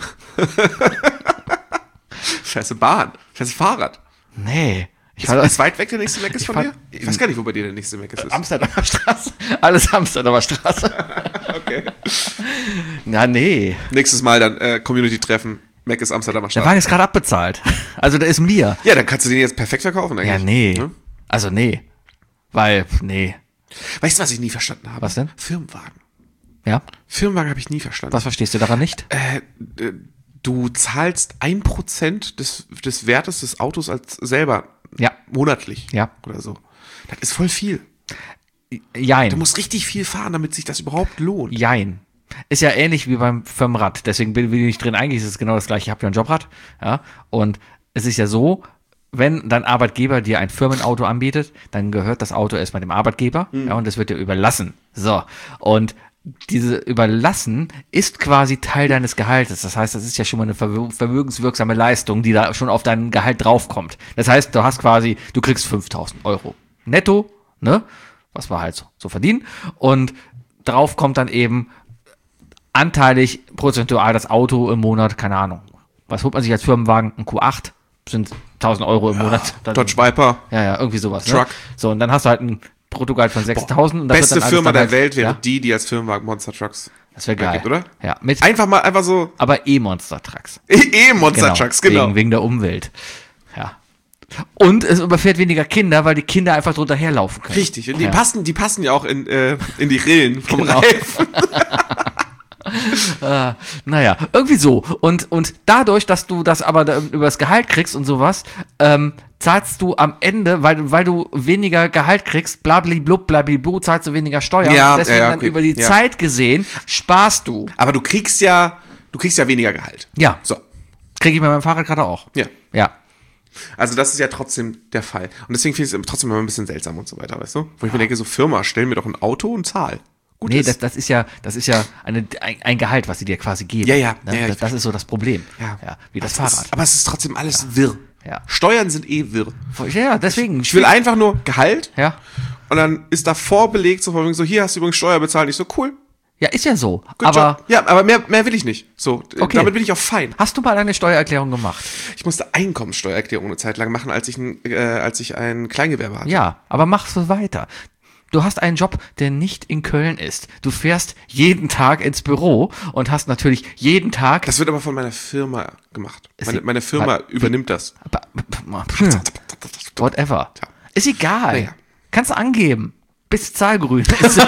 Scheiße Bahn. Scheiße Fahrrad. Nee. Ist weit weg der nächste Mac ist von fahr- dir? Ich weiß gar nicht, wo bei dir der nächste Mac ist. Amsterdamer Straße. Alles Amsterdamer Straße. Okay. Na, nee. Nächstes Mal dann Community-Treffen. Mac ist Amsterdamer Der Stadt. Wagen ist gerade abbezahlt. Also der ist mir. Ja, dann kannst du den jetzt perfekt verkaufen eigentlich. Ja, nee. Ne? Also nee. Weil, nee. Weißt du, was ich nie verstanden habe? Was denn? Firmenwagen. Ja? Firmenwagen habe ich nie verstanden. Was verstehst du daran nicht? Du zahlst 1% des Wertes des Autos als selber Ja. monatlich. Ja. Oder so. Das ist voll viel. Jein. Du musst richtig viel fahren, damit sich das überhaupt lohnt. Jein. Ist ja ähnlich wie beim Firmenrad. Deswegen will ich nicht drin eingehen. Es ist genau das gleiche. Ich habe ja ein Jobrad. Ja. Und es ist ja so, wenn dein Arbeitgeber dir ein Firmenauto anbietet, dann gehört das Auto erstmal dem Arbeitgeber. Ja, und das wird dir überlassen. So. Und diese Überlassen ist quasi Teil deines Gehaltes. Das heißt, das ist ja schon mal eine vermögenswirksame Leistung, die da schon auf dein Gehalt draufkommt. Das heißt, du kriegst 5.000 Euro netto, ne? Was wir halt so verdienen. Und drauf kommt dann eben anteilig prozentual das Auto im Monat, keine Ahnung. Was holt man sich als Firmenwagen? Ein Q8 sind 1.000 Euro im Monat. Dann, Dodge Viper. Ja, irgendwie sowas. Truck. Ne? So, und dann hast du halt ein Bruttogehalt von 6.000. Beste Firma der halt, Welt wäre die als Firmenwagen Monster Trucks. Das wäre geil. Gibt, oder? Ja, einfach so. Aber Monster Trucks. Monster Trucks, genau. Wegen der Umwelt. Ja. Und es überfährt weniger Kinder, weil die Kinder einfach drunter herlaufen können. Richtig. Und die passen ja auch in die Rillen vom Reifen. Naja, irgendwie so. Und dadurch, dass du das aber über das Gehalt kriegst und sowas, zahlst du am Ende, weil du weniger Gehalt kriegst, blablablu, zahlst du weniger Steuern. Ja, und deswegen dann okay. über die Zeit gesehen, sparst du. Aber du kriegst ja weniger Gehalt. Ja. So. Kriege ich bei meinem Fahrrad gerade auch. Ja. Ja. Also das ist ja trotzdem der Fall. Und deswegen finde ich es trotzdem immer ein bisschen seltsam und so weiter, weißt du? Wo ich mir denke, so Firma, stell mir doch ein Auto und zahl. Gut Nee, ist. das ist ja ein Gehalt, was sie dir quasi geben. Ja. Ne? Das ist so das Problem. Ja. Wie das Aber Fahrrad. Aber es ist trotzdem alles wirr. Ja. Steuern sind wirr. Ja, deswegen. Ich will einfach nur Gehalt. Ja. Und dann ist davor belegt, so von wegen so, hier hast du übrigens Steuer bezahlt. Ich so, cool. Ja, ist ja so. Good Aber job. Ja, aber mehr will ich nicht. So, Okay. damit bin ich auch fein. hast du mal eine Steuererklärung gemacht? Ich musste Einkommenssteuererklärung eine Zeit lang machen, als ich ein Kleingewerbe hatte. Ja, aber mach so weiter. Du hast einen Job, der nicht in Köln ist. Du fährst jeden Tag ins Büro und hast natürlich jeden Tag. Das wird aber von meiner Firma gemacht. Meine Firma übernimmt das. Whatever. Ja. Ist egal. Naja. Kannst du angeben. Bis Zahlgrün.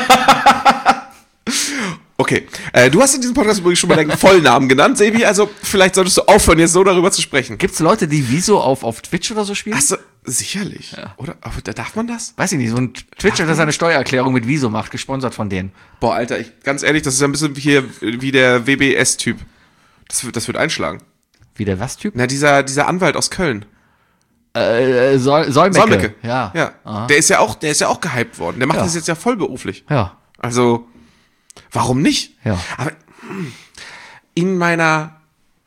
Okay, du hast in diesem Podcast übrigens schon mal deinen Vollnamen genannt, Sebi, also vielleicht solltest du aufhören, jetzt so darüber zu sprechen. Gibt's Leute, die Wieso auf Twitch oder so spielen? Achso, sicherlich. Ja. Oder? Aber darf man das? Weiß ich nicht, so ein Twitcher, der seine Steuererklärung mit Wieso macht, gesponsert von denen. Boah, Alter, ganz ehrlich, das ist ja ein bisschen hier wie der WBS-Typ. Das wird einschlagen. Wie der was-Typ? Na, dieser Anwalt aus Köln. Solmecke. Ja. Aha. Der ist ja auch gehypt worden. Der macht das jetzt ja vollberuflich. Ja. Also, warum nicht? Ja. Aber in meiner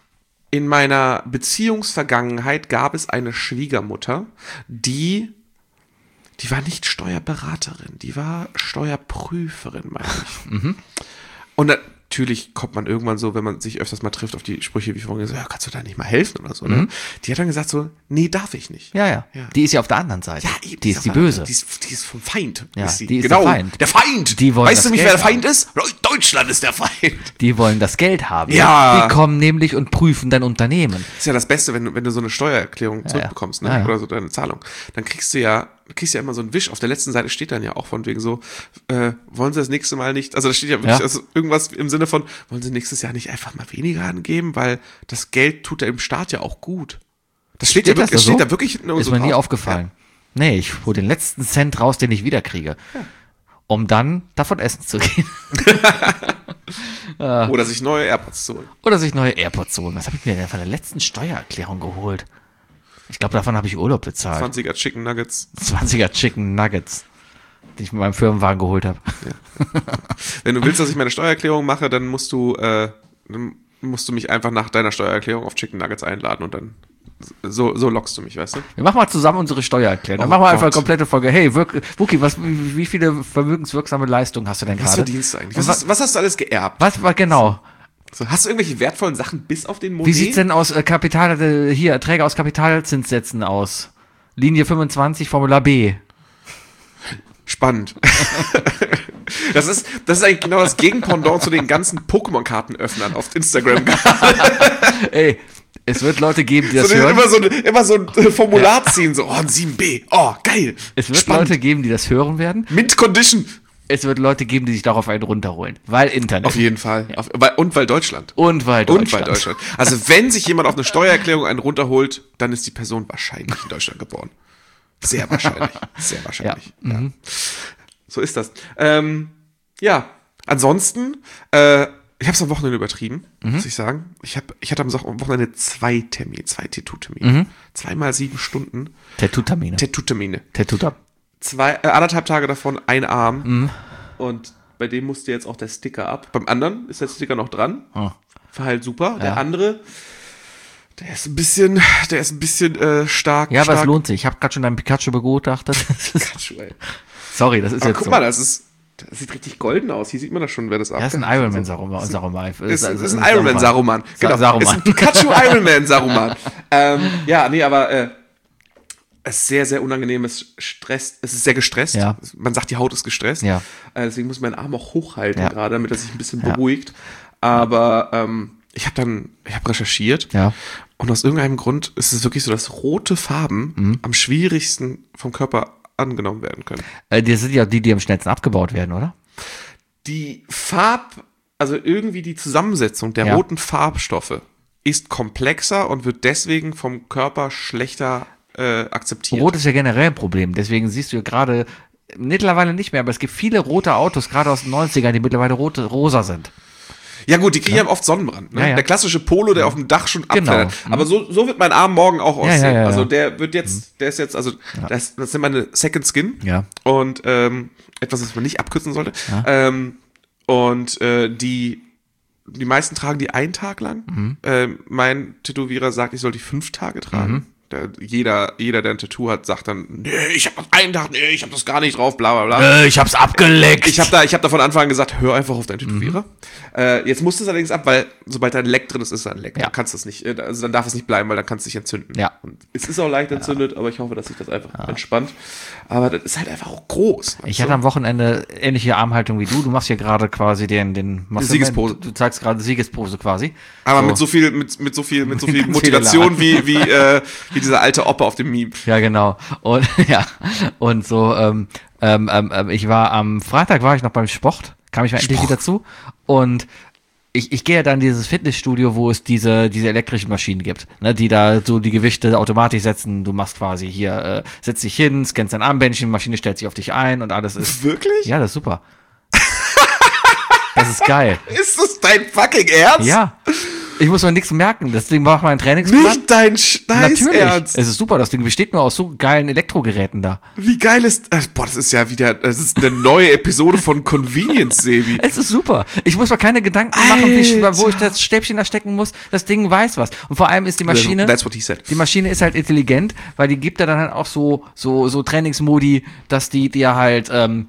Beziehungsvergangenheit gab es eine Schwiegermutter, die war nicht Steuerberaterin, die war Steuerprüferin, meine ich. Und natürlich kommt man irgendwann so, wenn man sich öfters mal trifft, auf die Sprüche wie vorhin so, ja, kannst du da nicht mal helfen oder so, ne? Die hat dann gesagt so, nee, darf ich nicht. Ja. Die ist ja auf der anderen Seite. Ja, eben, die ist die Böse. Die ist vom Feind. Ja, ist die ist genau, der Feind. Der Feind. Die wollen weißt das du nicht, Geld wer der Feind haben. ist? Deutschland ist der Feind. Die wollen das Geld haben. Ja. Die kommen nämlich und prüfen dein Unternehmen. Das ist ja das Beste, wenn du so eine Steuererklärung zurückbekommst, ne? Ja. Oder so deine Zahlung. Dann kriegst du ja immer so einen Wisch. Auf der letzten Seite steht dann ja auch von wegen so, wollen Sie das nächste Mal nicht, also da steht ja wirklich also irgendwas im Sinne von, wollen Sie nächstes Jahr nicht einfach mal weniger angeben, weil das Geld tut ja im Staat ja auch gut. Das steht ja wirklich, steht da wirklich ist mir nie aufgefallen. Nee, ich hole den letzten Cent raus, den ich wiederkriege. Um dann davon essen zu gehen. Oder sich neue AirPods zu holen. Oder sich neue AirPods zu holen. Was habe ich mir denn von der letzten Steuererklärung geholt? Ich glaube, davon habe ich Urlaub bezahlt. 20er Chicken Nuggets. 20er Chicken Nuggets, die ich mit meinem Firmenwagen geholt habe. Ja. Wenn du willst, dass ich meine Steuererklärung mache, dann musst du mich einfach nach deiner Steuererklärung auf Chicken Nuggets einladen und dann so lockst du mich, weißt du? Wir machen mal zusammen unsere Steuererklärung. Dann machen wir einfach eine komplette Folge. Hey, Wookie, wie viele vermögenswirksame Leistungen hast du denn gerade? Was verdienst du eigentlich? Was hast du alles geerbt? Was war genau? So, hast du irgendwelche wertvollen Sachen bis auf den Monet? Wie sieht's denn aus Erträge aus Kapitalzinssätzen aus? Linie 25, Formular B. Spannend. Das ist eigentlich genau das Gegenpendant zu den ganzen Pokémon-Kartenöffnern auf Instagram. Ey, es wird Leute geben, die das so hören. Immer so ein Formular ziehen, so, ein 7b, geil. Es wird Leute geben, die das hören werden. Mint Condition. Es wird Leute geben, die sich darauf einen runterholen. Weil Internet. Auf jeden Fall. Ja. Weil Deutschland. Und weil Deutschland. Also wenn sich jemand auf eine Steuererklärung einen runterholt, dann ist die Person wahrscheinlich in Deutschland geboren. Sehr wahrscheinlich. Sehr wahrscheinlich. Ja. So ist das. Ja, ansonsten, ich habe es am Wochenende übertrieben, muss ich sagen. Ich hatte am Wochenende 2 Tattoo-Termine. 2x7 Stunden. Tattoo-Termine. 1,5 Tage davon ein Arm. Und bei dem musste jetzt auch der Sticker ab. Beim anderen ist der Sticker noch dran. Verheilt super. Der andere, der ist ein bisschen stark. Ja, aber es lohnt sich. Ich habe gerade schon deinen Pikachu begutachtet. Pikachu, ey. Sorry, das ist Aber jetzt guck so. mal, das sieht richtig golden aus. Hier sieht man das schon, wer das ab. Das ist ein Iron Man Saruman. Ist ein Iron Man Saruman. Genau. Saruman. Ist ein Pikachu Iron Man Saruman. Ja, nee, aber es ist sehr, sehr unangenehm. Es ist sehr gestresst. Ja. Man sagt, die Haut ist gestresst. Ja. Deswegen muss ich meinen Arm auch hochhalten Ja. gerade, damit er sich ein bisschen beruhigt. Aber ich habe recherchiert. Ja. Und aus irgendeinem Grund ist es wirklich so, dass rote Farben am schwierigsten vom Körper angenommen werden können. Die sind ja die am schnellsten abgebaut werden, oder? Also irgendwie die Zusammensetzung der roten Farbstoffe ist komplexer und wird deswegen vom Körper schlechter akzeptiert. Rot ist ja generell ein Problem. Deswegen siehst du ja gerade mittlerweile nicht mehr, aber es gibt viele rote Autos, gerade aus den 90ern, die mittlerweile rosa sind. Ja gut, die kriegen ja oft Sonnenbrand. Ne? Ja, ja. Der klassische Polo, der auf dem Dach schon Genau. abfällt. Aber so wird mein Arm morgen auch aussehen. ja. Also der ist jetzt, das nennt man eine Second Skin. Ja. Und etwas, was man nicht abkürzen sollte. Ja. Die meisten tragen die 1 Tag lang. Mein Tätowierer sagt, ich soll die 5 Tage tragen. Jeder, der ein Tattoo hat, sagt dann, nee, ich hab das einen Tag, nee, ich hab das gar nicht drauf, bla bla bla. Ich hab's abgeleckt. Ich hab da von Anfang an gesagt, hör einfach auf deinen Tätowierer. Jetzt musst du es allerdings ab, weil sobald da ein Leck drin ist, ist da ein Leck. Ja. Du kannst das nicht, also dann darf es nicht bleiben, weil dann kannst du dich entzünden. Ja. Und es ist auch leicht entzündet, aber ich hoffe, dass sich das einfach entspannt. Aber das ist halt einfach auch groß. Ich hatte am Wochenende ähnliche Armhaltung wie du. Du machst hier gerade quasi die Siegespose. Du zeigst gerade Siegespose quasi. Aber mit so viel Motivation wie dieser alte Opa auf dem Meme. Ja, genau. Und ja, und so, ich war am Freitag war ich noch beim Sport, kam ich mal endlich wieder zu. Und ich gehe ja dann in dieses Fitnessstudio, wo es diese elektrischen Maschinen gibt, ne, die da so die Gewichte automatisch setzen. Du machst quasi hier, setzt dich hin, scannst dein Armbändchen, die Maschine stellt sich auf dich ein und alles ist. Wirklich? Ja, das ist super. Das ist geil. Ist das dein fucking Ernst? Ja. Ich muss mir nichts merken, deswegen mache ich meinen Trainingsplan. Nicht dein Scheiß Ernst. Es ist super, das Ding besteht nur aus so geilen Elektrogeräten da. Wie geil ist, das ist eine neue Episode von Convenience, Sebi. Es ist super. Ich muss mir keine Gedanken machen, wo ich das Stäbchen da stecken muss. Das Ding weiß was. Und vor allem ist die Maschine, That's what he said. Die Maschine ist halt intelligent, weil die gibt ja dann halt auch so Trainingsmodi, dass die dir halt,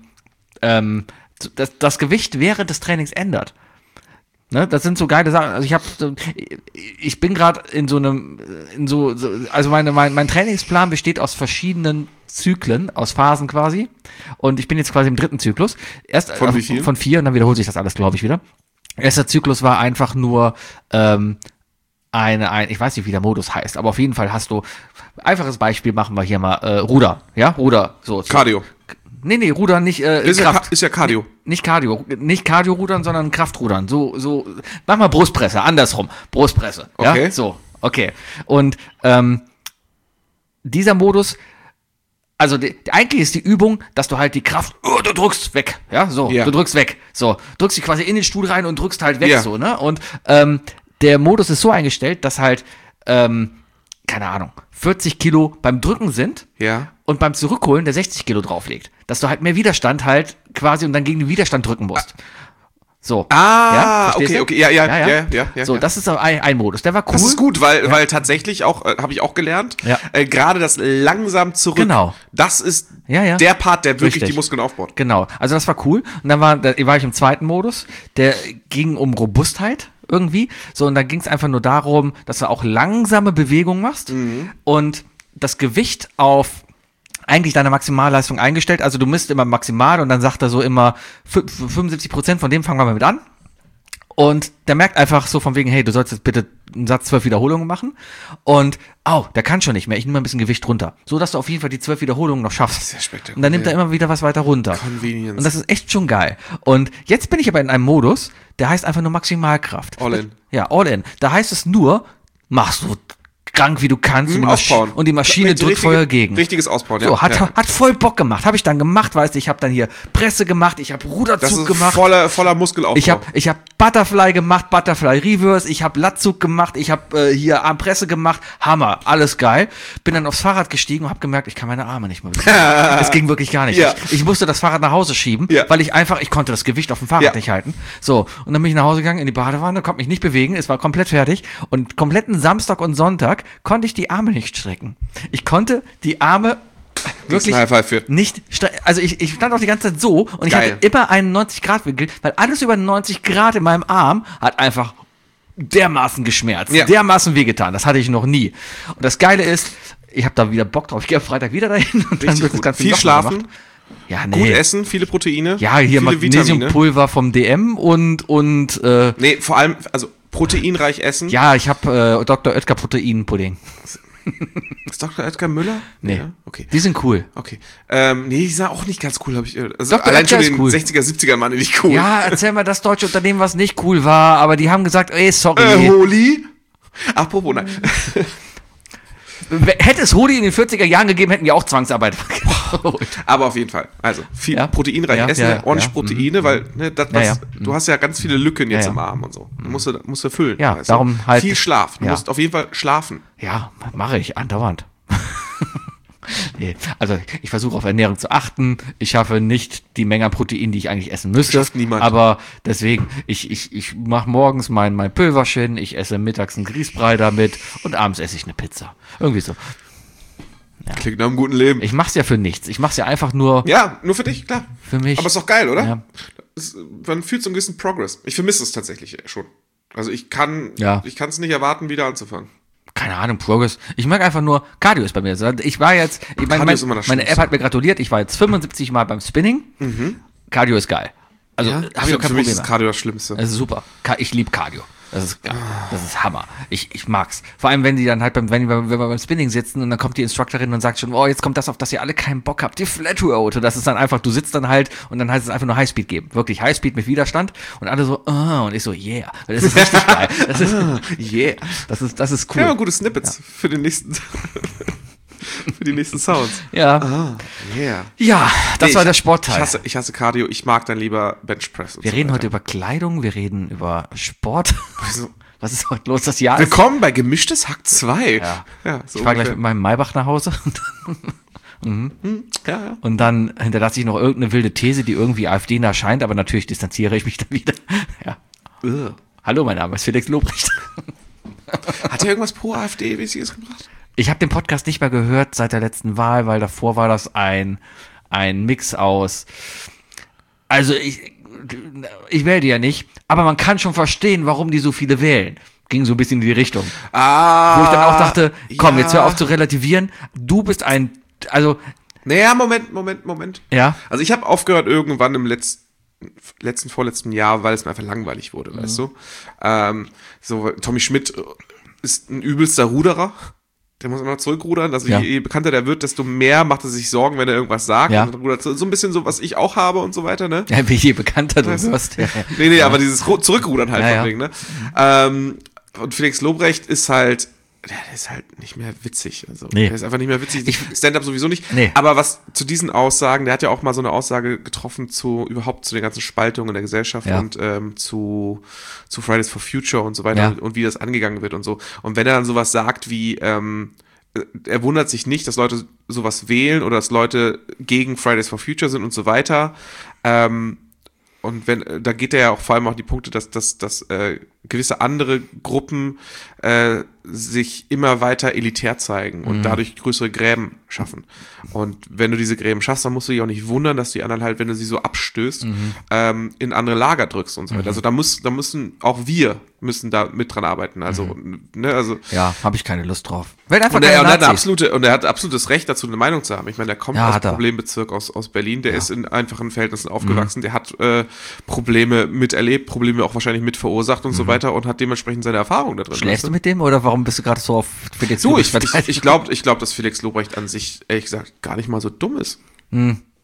das Gewicht während des Trainings ändert. Ne, das sind so geile Sachen. Also ich bin gerade also mein Trainingsplan besteht aus verschiedenen Zyklen, aus Phasen quasi. Und ich bin jetzt quasi im 3. Zyklus. Erst von wie viel? Von 4 und dann wiederholt sich das alles, glaube ich, wieder. Erster Zyklus war einfach nur ich weiß nicht, wie der Modus heißt, aber auf jeden Fall hast du, einfaches Beispiel machen wir hier mal, Ruder, ja, Ruder, so. Cardio. Nee, Rudern nicht, Ist ja Cardio. Nicht Cardio-Rudern, sondern Kraftrudern. So, mach mal Brustpresse, andersrum. Brustpresse. Okay. Ja? So, okay. Und dieser Modus, also eigentlich ist die Übung, dass du halt die Kraft, du drückst weg, ja, so, Ja. du drückst weg. So, drückst dich quasi in den Stuhl rein und drückst halt weg, Ja. so, ne? Und der Modus ist so eingestellt, dass halt, keine Ahnung, 40 Kilo beim Drücken sind. Ja. Und beim Zurückholen der 60 Kilo drauflegt. Dass du halt mehr Widerstand halt quasi und dann gegen den Widerstand drücken musst. So. Okay, okay, ja. So, das ist ein Modus. Der war cool. Das ist gut, weil tatsächlich auch, habe ich auch gelernt, Ja. Gerade das langsam zurück, Genau. das ist Ja. der Part, der wirklich Richtig. die Muskeln aufbaut. Genau. Also das war cool. Und dann war ich im 2. Modus. Der ging um Robustheit irgendwie. So, und da ging es einfach nur darum, dass du auch langsame Bewegungen machst und das Gewicht auf eigentlich deine Maximalleistung eingestellt, also du misst immer maximal und dann sagt er so immer 75% von dem fangen wir mal mit an und der merkt einfach so von wegen, hey, du sollst jetzt bitte einen Satz 12 Wiederholungen machen und, der kann schon nicht mehr, ich nehme mal ein bisschen Gewicht runter, so dass du auf jeden Fall die 12 Wiederholungen noch schaffst. Sehr spektakulär. Und dann nimmt er immer wieder was weiter runter. Convenience. Und das ist echt schon geil. Und jetzt bin ich aber in einem Modus, der heißt einfach nur Maximalkraft. All in. Ja, all in. Da heißt es nur, mach so krank wie du kannst Ausbauen. und die Maschine drückt Feuer gegen. Richtiges Ausbauen, So, hat voll Bock gemacht. Habe ich dann gemacht, weißt du, ich habe dann hier Presse gemacht, ich habe Ruderzug gemacht. Voller Muskelaufbau. Ich hab Butterfly gemacht, Butterfly Reverse, ich habe Latzug gemacht, ich habe hier Armpresse gemacht, Hammer, alles geil. Bin dann aufs Fahrrad gestiegen und habe gemerkt, ich kann meine Arme nicht mehr bewegen. Es ging wirklich gar nicht. Ja. Ich musste das Fahrrad nach Hause schieben, weil ich konnte das Gewicht auf dem Fahrrad nicht halten. So, und dann bin ich nach Hause gegangen in die Badewanne, konnte mich nicht bewegen, es war komplett fertig und kompletten Samstag und Sonntag konnte ich die Arme nicht strecken. Ich konnte die Arme wirklich nicht, also ich stand auch die ganze Zeit so und ich hatte immer einen 90-Grad-Winkel, weil alles über 90 Grad in meinem Arm hat einfach dermaßen geschmerzt, dermaßen wehgetan. Das hatte ich noch nie. Und das Geile ist, ich habe da wieder Bock drauf. Ich gehe am Freitag wieder dahin und dann wird das Ganze viel schlafen. Gemacht. Ja, nee. Gut essen, viele Proteine. Ja, hier Magnesiumpulver vom DM und nee, vor allem, also proteinreich essen. Ja, ich habe Dr. Oetker Proteinpudding. Ist Dr. Oetker Müller? Nee. Ja, okay. Die sind cool. Okay. Nee, die sind auch nicht ganz cool, habe ich. Also Dr. allein Oetker schon in den cool. 60er, 70ern waren die nicht cool. Ja, erzähl mal das deutsche Unternehmen, was nicht cool war, aber die haben gesagt, ey, sorry. Holy? Apropos, nein. Hätte es Holy in den 40er Jahren gegeben, hätten wir auch Zwangsarbeit. Aber auf jeden Fall. Also viel proteinreich essen, ordentlich Proteine, weil du hast ja ganz viele Lücken jetzt im Arm und so. Musst du füllen. Ja, darum halt. Viel Schlaf. Du musst auf jeden Fall schlafen. Ja, mache ich andauernd. Nee, also ich versuche auf Ernährung zu achten. Ich schaffe nicht die Menge an Protein, die ich eigentlich essen müsste. Schafft niemand. Aber deswegen, ich mache morgens mein Pülverchen, ich esse mittags einen Grießbrei damit und abends esse ich eine Pizza. Irgendwie so. Ja. Klingt nach einem guten Leben. Ich mach's ja für nichts. Ich mach's ja einfach nur. Ja, nur für dich, klar. Für mich. Aber ist doch geil, oder? Ja. Man fühlt so einen gewissen Progress. Ich vermisse es tatsächlich schon. Also ich kann es nicht erwarten, wieder anzufangen. Keine Ahnung, Progress. Ich merke einfach nur, Cardio ist bei mir. Ich war jetzt, meine App hat mir gratuliert, ich war jetzt 75 Mal beim Spinning. Mhm. Cardio ist geil. Also habe ich auch kein Problem. Ist Cardio das Schlimmste. Das ist super. Ich liebe Cardio. Das ist geil. Das ist Hammer. Ich mag's. Vor allem, wenn die dann halt wenn wir beim Spinning sitzen und dann kommt die Instructorin und sagt schon, oh, jetzt kommt das, auf das ihr alle keinen Bock habt, die Flat Road. Und das ist dann einfach, du sitzt dann halt und dann heißt es einfach nur Highspeed geben. Wirklich Highspeed mit Widerstand und alle so, und ich so, yeah. Das ist richtig geil. Das ist, yeah. Das ist cool. Ja, gute Snippets für den nächsten, für die nächsten Sounds. Ja. Yeah. Ja, das war der Sportteil. Ich hasse Cardio. Ich mag dann lieber Benchpress. Wir reden heute über Kleidung, wir reden über Sport. Was ist heute los? Das Jahr Willkommen bei Gemischtes Hack 2. Ja, so ich fahre gleich mit meinem Maybach nach Hause. Ja. Und dann hinterlasse ich noch irgendeine wilde These, die irgendwie AfD-nah scheint, aber natürlich distanziere ich mich dann wieder. Ja. Hallo, mein Name ist Felix Lobrecht. Hat er irgendwas pro AfD-mäßiges gebracht? Ich habe den Podcast nicht mehr gehört seit der letzten Wahl, weil davor war das ein Mix aus. Also ich wähle die ja nicht, aber man kann schon verstehen, warum die so viele wählen. Ging so ein bisschen in die Richtung. Wo ich dann auch dachte, komm, jetzt hör auf zu relativieren. Du bist Naja, Moment. Ja? Also ich habe aufgehört irgendwann im vorletzten Jahr, weil es mir einfach langweilig wurde, weißt du? So, Tommy Schmidt ist ein übelster Ruderer. Der muss immer zurückrudern. Also je bekannter der wird, desto mehr macht er sich Sorgen, wenn er irgendwas sagt. Ja. Und rudert so ein bisschen so, was ich auch habe und so weiter, ne? Ja, je bekannter du wirst. Ja. Nee, aber dieses Zurückrudern halt von wegen, ne? Und Felix Lobrecht ist halt, der ist halt nicht mehr witzig. Also, der ist einfach nicht mehr witzig. Stand-up sowieso nicht. Nee. Aber was zu diesen Aussagen, der hat ja auch mal so eine Aussage getroffen überhaupt zu den ganzen Spaltungen in der Gesellschaft und zu Fridays for Future und so weiter und wie das angegangen wird und so. Und wenn er dann sowas sagt wie, er wundert sich nicht, dass Leute sowas wählen oder dass Leute gegen Fridays for Future sind und so weiter. Und da geht er ja auch vor allem auch die Punkte, dass gewisse andere Gruppen sich immer weiter elitär zeigen und dadurch größere Gräben schaffen. Und wenn du diese Gräben schaffst, dann musst du dich auch nicht wundern, dass die anderen halt, wenn du sie so abstößt, in andere Lager drückst und so weiter. Also da müssen auch wir da mit dran arbeiten. Also, ne, also. Ja, habe ich keine Lust drauf. Er hat absolutes Recht dazu, eine Meinung zu haben. Ich meine, der kommt aus dem Problembezirk aus Berlin, der ist in einfachen Verhältnissen aufgewachsen, der hat Probleme miterlebt, Probleme auch wahrscheinlich mit verursacht und so weiter und hat dementsprechend seine Erfahrung da drin. Schläfst du mit dem oder warum bist du gerade so auf Felix Lobrecht? Ich glaube, dass Felix Lobrecht an sich, ehrlich gesagt, gar nicht mal so dumm ist.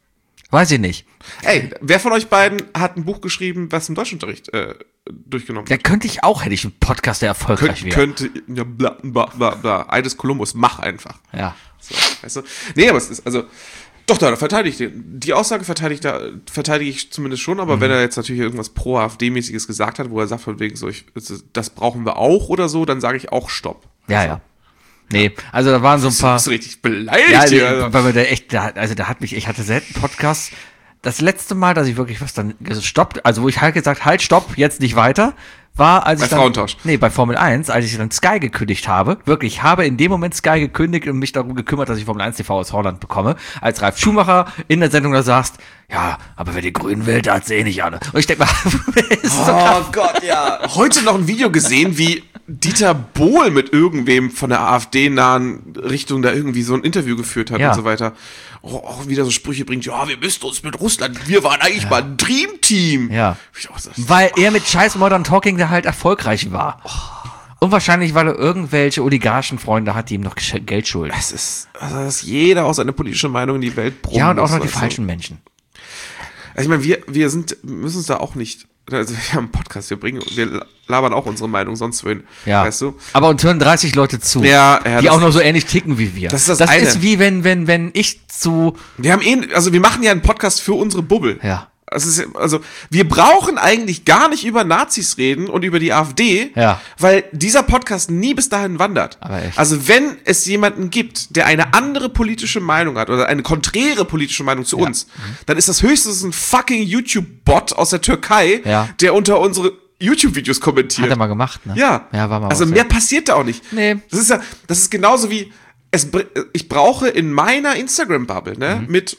Weiß ich nicht. Ey, wer von euch beiden hat ein Buch geschrieben, was im Deutschunterricht durchgenommen Da könnte ich auch, hätte ich einen Podcast, der erfolgreich wäre. Könnte, ja, bla, bla, bla, bla. Eides Kolumbus, mach einfach. Ja. So, weißt du? Nee, aber es ist, also, doch, da verteidige ich den. Die Aussage verteidige ich zumindest schon, aber wenn er jetzt natürlich irgendwas pro-AfD-mäßiges gesagt hat, wo er sagt, von wegen so, das brauchen wir auch oder so, dann sage ich auch Stopp. Ja, ja. Nee, also da waren so ein paar. Du bist richtig beleidigt hier. Ja, weil der echt, da hat mich, ich hatte selten Podcasts. Das letzte Mal, dass ich wirklich was dann gestoppt, also wo ich halt gesagt, halt, stopp, jetzt nicht weiter, war, als bei ich dann, Frauentausch. Nee, bei Formel 1, als ich dann Sky gekündigt habe, wirklich, ich habe in dem Moment Sky gekündigt und mich darum gekümmert, dass ich Formel 1 TV aus Holland bekomme, als Ralf Schumacher in der Sendung da sagst, ja, aber wer die Grünen wählt, da hat's eh nicht alle. Und ich denke mal, ist so krass. Gott, ja. Heute noch ein Video gesehen, wie Dieter Bohlen mit irgendwem von der AfD-nahen Richtung da irgendwie so ein Interview geführt hat Ja. und so weiter. Auch wieder so Sprüche bringt, ja, wir müssten uns mit Russland, wir waren eigentlich mal ein Dreamteam. Ja. Ich auch so, Weil er mit scheiß Modern Talking da halt erfolgreich war. Und wahrscheinlich, weil er irgendwelche Oligarchenfreunde hat, die ihm noch Geld schulden. es ist, also, dass jeder auch seine politische Meinung in die Welt brummen Ja, und auch muss, noch die weißt du. falschen Menschen. Also ich meine, wir müssen uns da auch nicht, also wir haben einen Podcast, wir labern auch unsere Meinung sonst wohin, Ja. weißt du? Aber uns hören 30 Leute zu, Ja, die das- auch noch so ähnlich ticken wie wir. Das ist das eine. ist wie wenn ich zu, Wir haben also wir machen ja einen Podcast für unsere Bubble. ja, Also wir brauchen eigentlich gar nicht über Nazis reden und über die AfD, Ja. weil dieser Podcast nie bis dahin wandert. Aber echt. Also wenn es jemanden gibt, der eine andere politische Meinung hat oder eine konträre politische Meinung zu uns, dann ist das höchstens ein fucking YouTube-Bot aus der Türkei, Ja. der unter unsere YouTube-Videos kommentiert. hat er mal gemacht, ne? Ja. Ja, war mal also was, mehr ja. passiert da auch nicht. Nee. Das ist genauso wie ich brauche in meiner Instagram-Bubble, ne, mit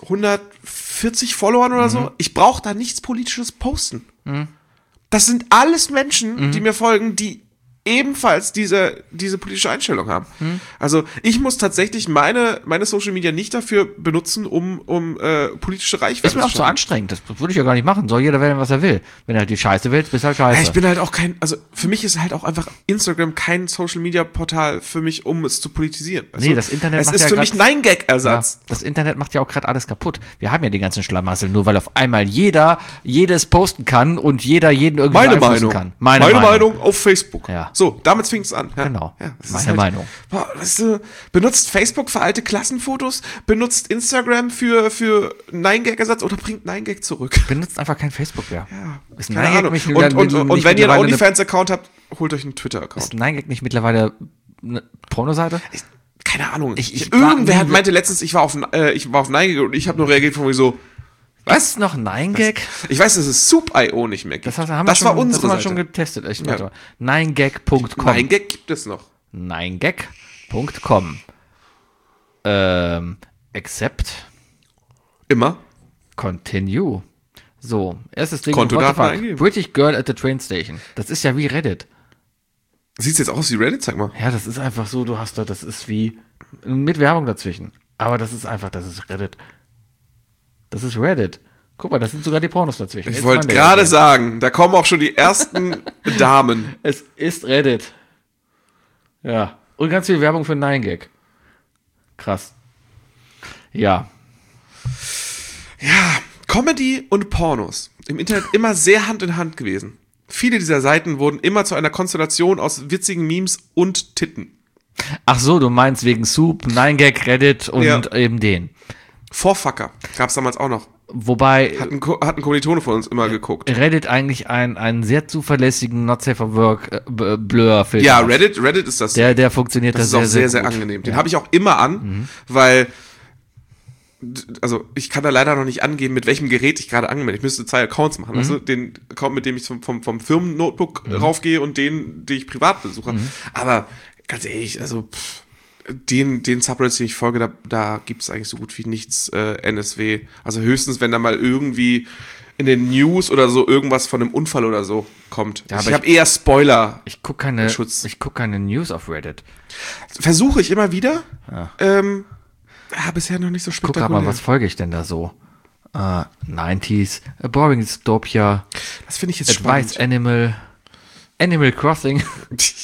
140 Followern oder so, ich brauche da nichts Politisches posten. Das sind alles Menschen, die mir folgen, die ebenfalls diese politische Einstellung haben. Also ich muss tatsächlich meine Social Media nicht dafür benutzen, um politische Reichweite Ist mir auch zu so schaffen. anstrengend. Das würde ich ja gar nicht machen. Soll jeder wählen, was er will. Wenn er halt die Scheiße will, bist halt scheiße. Ja, ich bin halt auch also für mich ist halt auch einfach Instagram kein Social Media Portal für mich, um es zu politisieren. weißt Nee, du? das Internet es macht ist ja für mich grad- ein 9-Gag-Ersatz. Das Internet macht ja auch gerade alles kaputt. Wir haben ja die ganzen Schlamassel, nur weil auf einmal jeder jedes posten kann und jeder jeden irgendwie Meine beeinflussen Meinung. kann. Meine Meinung auf Facebook. Ja. So, damit fing es an. Ja. Genau. Ja, das ist Meine Meinung. Boah, weißt du, benutzt Facebook für alte Klassenfotos, benutzt Instagram für 9-Gag-Ersatz oder bringt 9-Gag zurück. Benutzt einfach kein Facebook mehr. Ja, Ist keine 9gag Ahnung. nicht- Und nicht wenn ihr einen mittlerweile eine- OnlyFans-Account habt, holt euch einen Twitter-Account. Ist 9gag nicht mittlerweile eine Pornoseite? Keine Ahnung. Ich war Irgendwer nie- meinte letztens, ich war auf 9-Gag und ich habe nur reagiert von mir so, Was? Noch 9gag? ich weiß, dass es Soup.io nicht mehr gibt. Das, haben das wir war schon, unsere das haben wir schon Seite. getestet. Ich Ja. warte mal. 9gag.com. 9-Gag gibt es noch. 9gag.com. Accept. Immer. Continue. So, erstes Ding. Kontodaten what the fuck? eingeben. British Girl at the Train Station. Das ist ja wie Reddit. Sieht's jetzt aus wie Reddit, sag mal. Ja, das ist einfach so, du hast da, das ist wie mit Werbung dazwischen. Aber das ist einfach, das ist Reddit. Das ist Reddit. Guck mal, das sind sogar die Pornos dazwischen. Ich Jetzt wollte kann der gerade ja sehen. sagen, da kommen auch schon die ersten Damen. Es ist Reddit. Ja. Und ganz viel Werbung für 9gag. Krass. Ja. Ja, Comedy und Pornos. Im Internet immer sehr Hand in Hand gewesen. Viele dieser Seiten wurden immer zu einer Konstellation aus witzigen Memes und Titten. Ach so, du meinst wegen Soup, 9gag, Reddit und Ja. eben den. Vorfucker gab's damals auch noch. Wobei Hat ein Kommilitone von uns immer geguckt. Reddit eigentlich einen sehr zuverlässigen Not Safe for Work Blur-Filter Ja, hat. Reddit ist das. Der funktioniert das da ist auch sehr, sehr gut. angenehm. Den Ja. habe ich auch immer an, weil also ich kann da leider noch nicht angeben, mit welchem Gerät ich gerade angemeldet. Ich müsste 2 Accounts machen. Also den Account, mit dem ich vom Firmen-Notebook raufgehe und den ich privat besuche. Aber ganz ehrlich, also den Subreddits, den ich folge, da gibt es eigentlich so gut wie nichts NSW. Also höchstens, wenn da mal irgendwie in den News oder so irgendwas von einem Unfall oder so kommt. Ja, aber ich habe eher Spoiler. Ich gucke keine, Schutz. guck keine News auf Reddit. Versuche ich immer wieder. Ja. Bisher noch nicht so Guck grad mal, was folge ich denn da so? 90s, A Boring Dystopia, Das finde ich jetzt Advice spannend. Animal Crossing.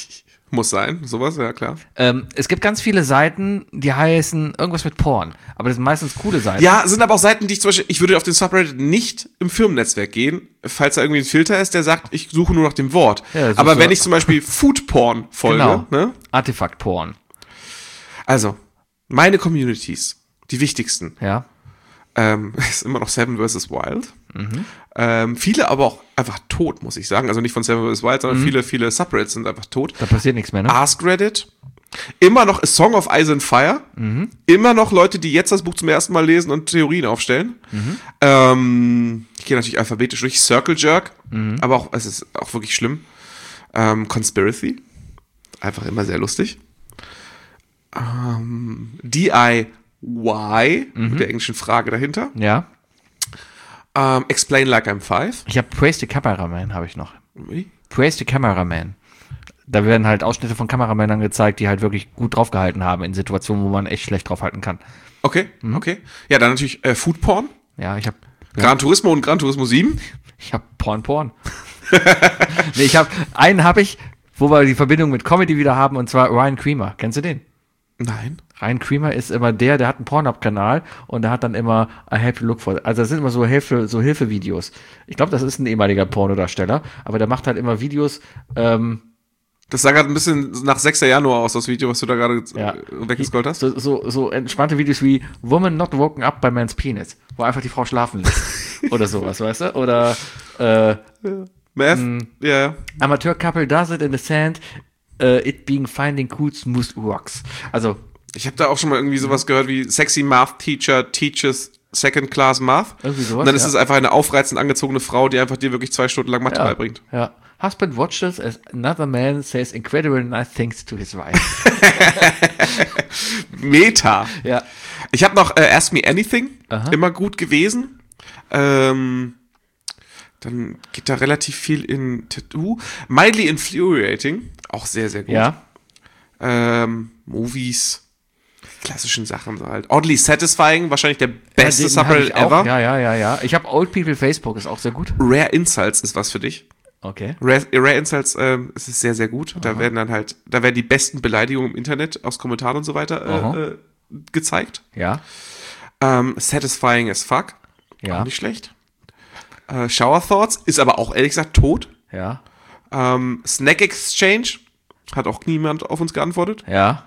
Muss sein, sowas, ja klar. Es gibt ganz viele Seiten, die heißen irgendwas mit Porn. Aber das sind meistens coole Seiten. Ja, sind aber auch Seiten, die ich zum Beispiel, ich würde auf den Subreddit nicht im Firmennetzwerk gehen, falls da irgendwie ein Filter ist, der sagt, ich suche nur nach dem Wort. Ja, aber wenn ich zum Beispiel Food-Porn folge, genau. Ne? Artefakt-Porn. Also, meine Communities, die wichtigsten. Ja. Ist immer noch Seven vs. Wild. Viele aber auch einfach tot, muss ich sagen. Also nicht von Seven vs. Wild, sondern viele Subreddits sind einfach tot. Da passiert nichts mehr, ne? Ask Reddit. Immer noch A Song of Ice and Fire. Immer noch Leute, die jetzt das Buch zum ersten Mal lesen und Theorien aufstellen. Ich gehe natürlich alphabetisch durch. Circle Jerk. Aber auch, es ist auch wirklich schlimm. Conspiracy. Einfach immer sehr lustig. DIY. Mit der englischen Frage dahinter. Ja. Explain Like I'm Five. Ich habe Praise the Cameraman, habe ich noch. Wie? Praise the Cameraman. Da werden halt Ausschnitte von Kameramännern gezeigt, die halt wirklich gut draufgehalten haben in Situationen, wo man echt schlecht draufhalten kann. Okay, okay. Ja, dann natürlich Food Porn. Ja, ich habe Gran Turismo und Gran Turismo 7. Ich habe Porn. Nee, einen habe ich, wo wir die Verbindung mit Comedy wieder haben, und zwar Ryan Creamer. Kennst du den? Nein. Ryan Creamer ist immer der hat einen Pornhub-Kanal und der hat dann immer I have to look for. Also das sind immer so Hilfevideos. Ich glaube, das ist ein ehemaliger Pornodarsteller, aber der macht halt immer Videos. Das sah gerade ein bisschen nach 6. Januar aus, das Video, was du da gerade weggescrollt hast. So entspannte Videos wie Woman not woken up by man's penis, wo einfach die Frau schlafen lässt. Oder sowas, weißt du? Oder Math? Ja. Amateur couple does it in the sand, it being finding cool smooth rocks. Also ich habe da auch schon mal irgendwie sowas gehört wie Sexy Math Teacher teaches Second Class Math. Irgendwie sowas, und dann ist es einfach eine aufreizend angezogene Frau, die einfach dir wirklich 2 Stunden lang Mathe beibringt. Ja. Husband watches as another man says incredible nice things to his wife. Meta. Ja. Ich habe noch Ask Me Anything. Aha. Immer gut gewesen. Dann geht da relativ viel in Tattoo. Mildly Infuriating. Auch sehr, sehr gut. Ja. Movies. Klassischen Sachen halt. Oddly Satisfying, wahrscheinlich der beste Subreddit ever. Ja. Ich habe Old People Facebook, ist auch sehr gut. Rare Insults ist was für dich. Okay. Rare Insults ist sehr, sehr gut. Da werden die besten Beleidigungen im Internet aus Kommentaren und so weiter gezeigt. Ja. Satisfying as fuck. Ja. Auch nicht schlecht. Shower Thoughts ist aber auch ehrlich gesagt tot. Ja. Snack Exchange hat auch niemand auf uns geantwortet. Ja.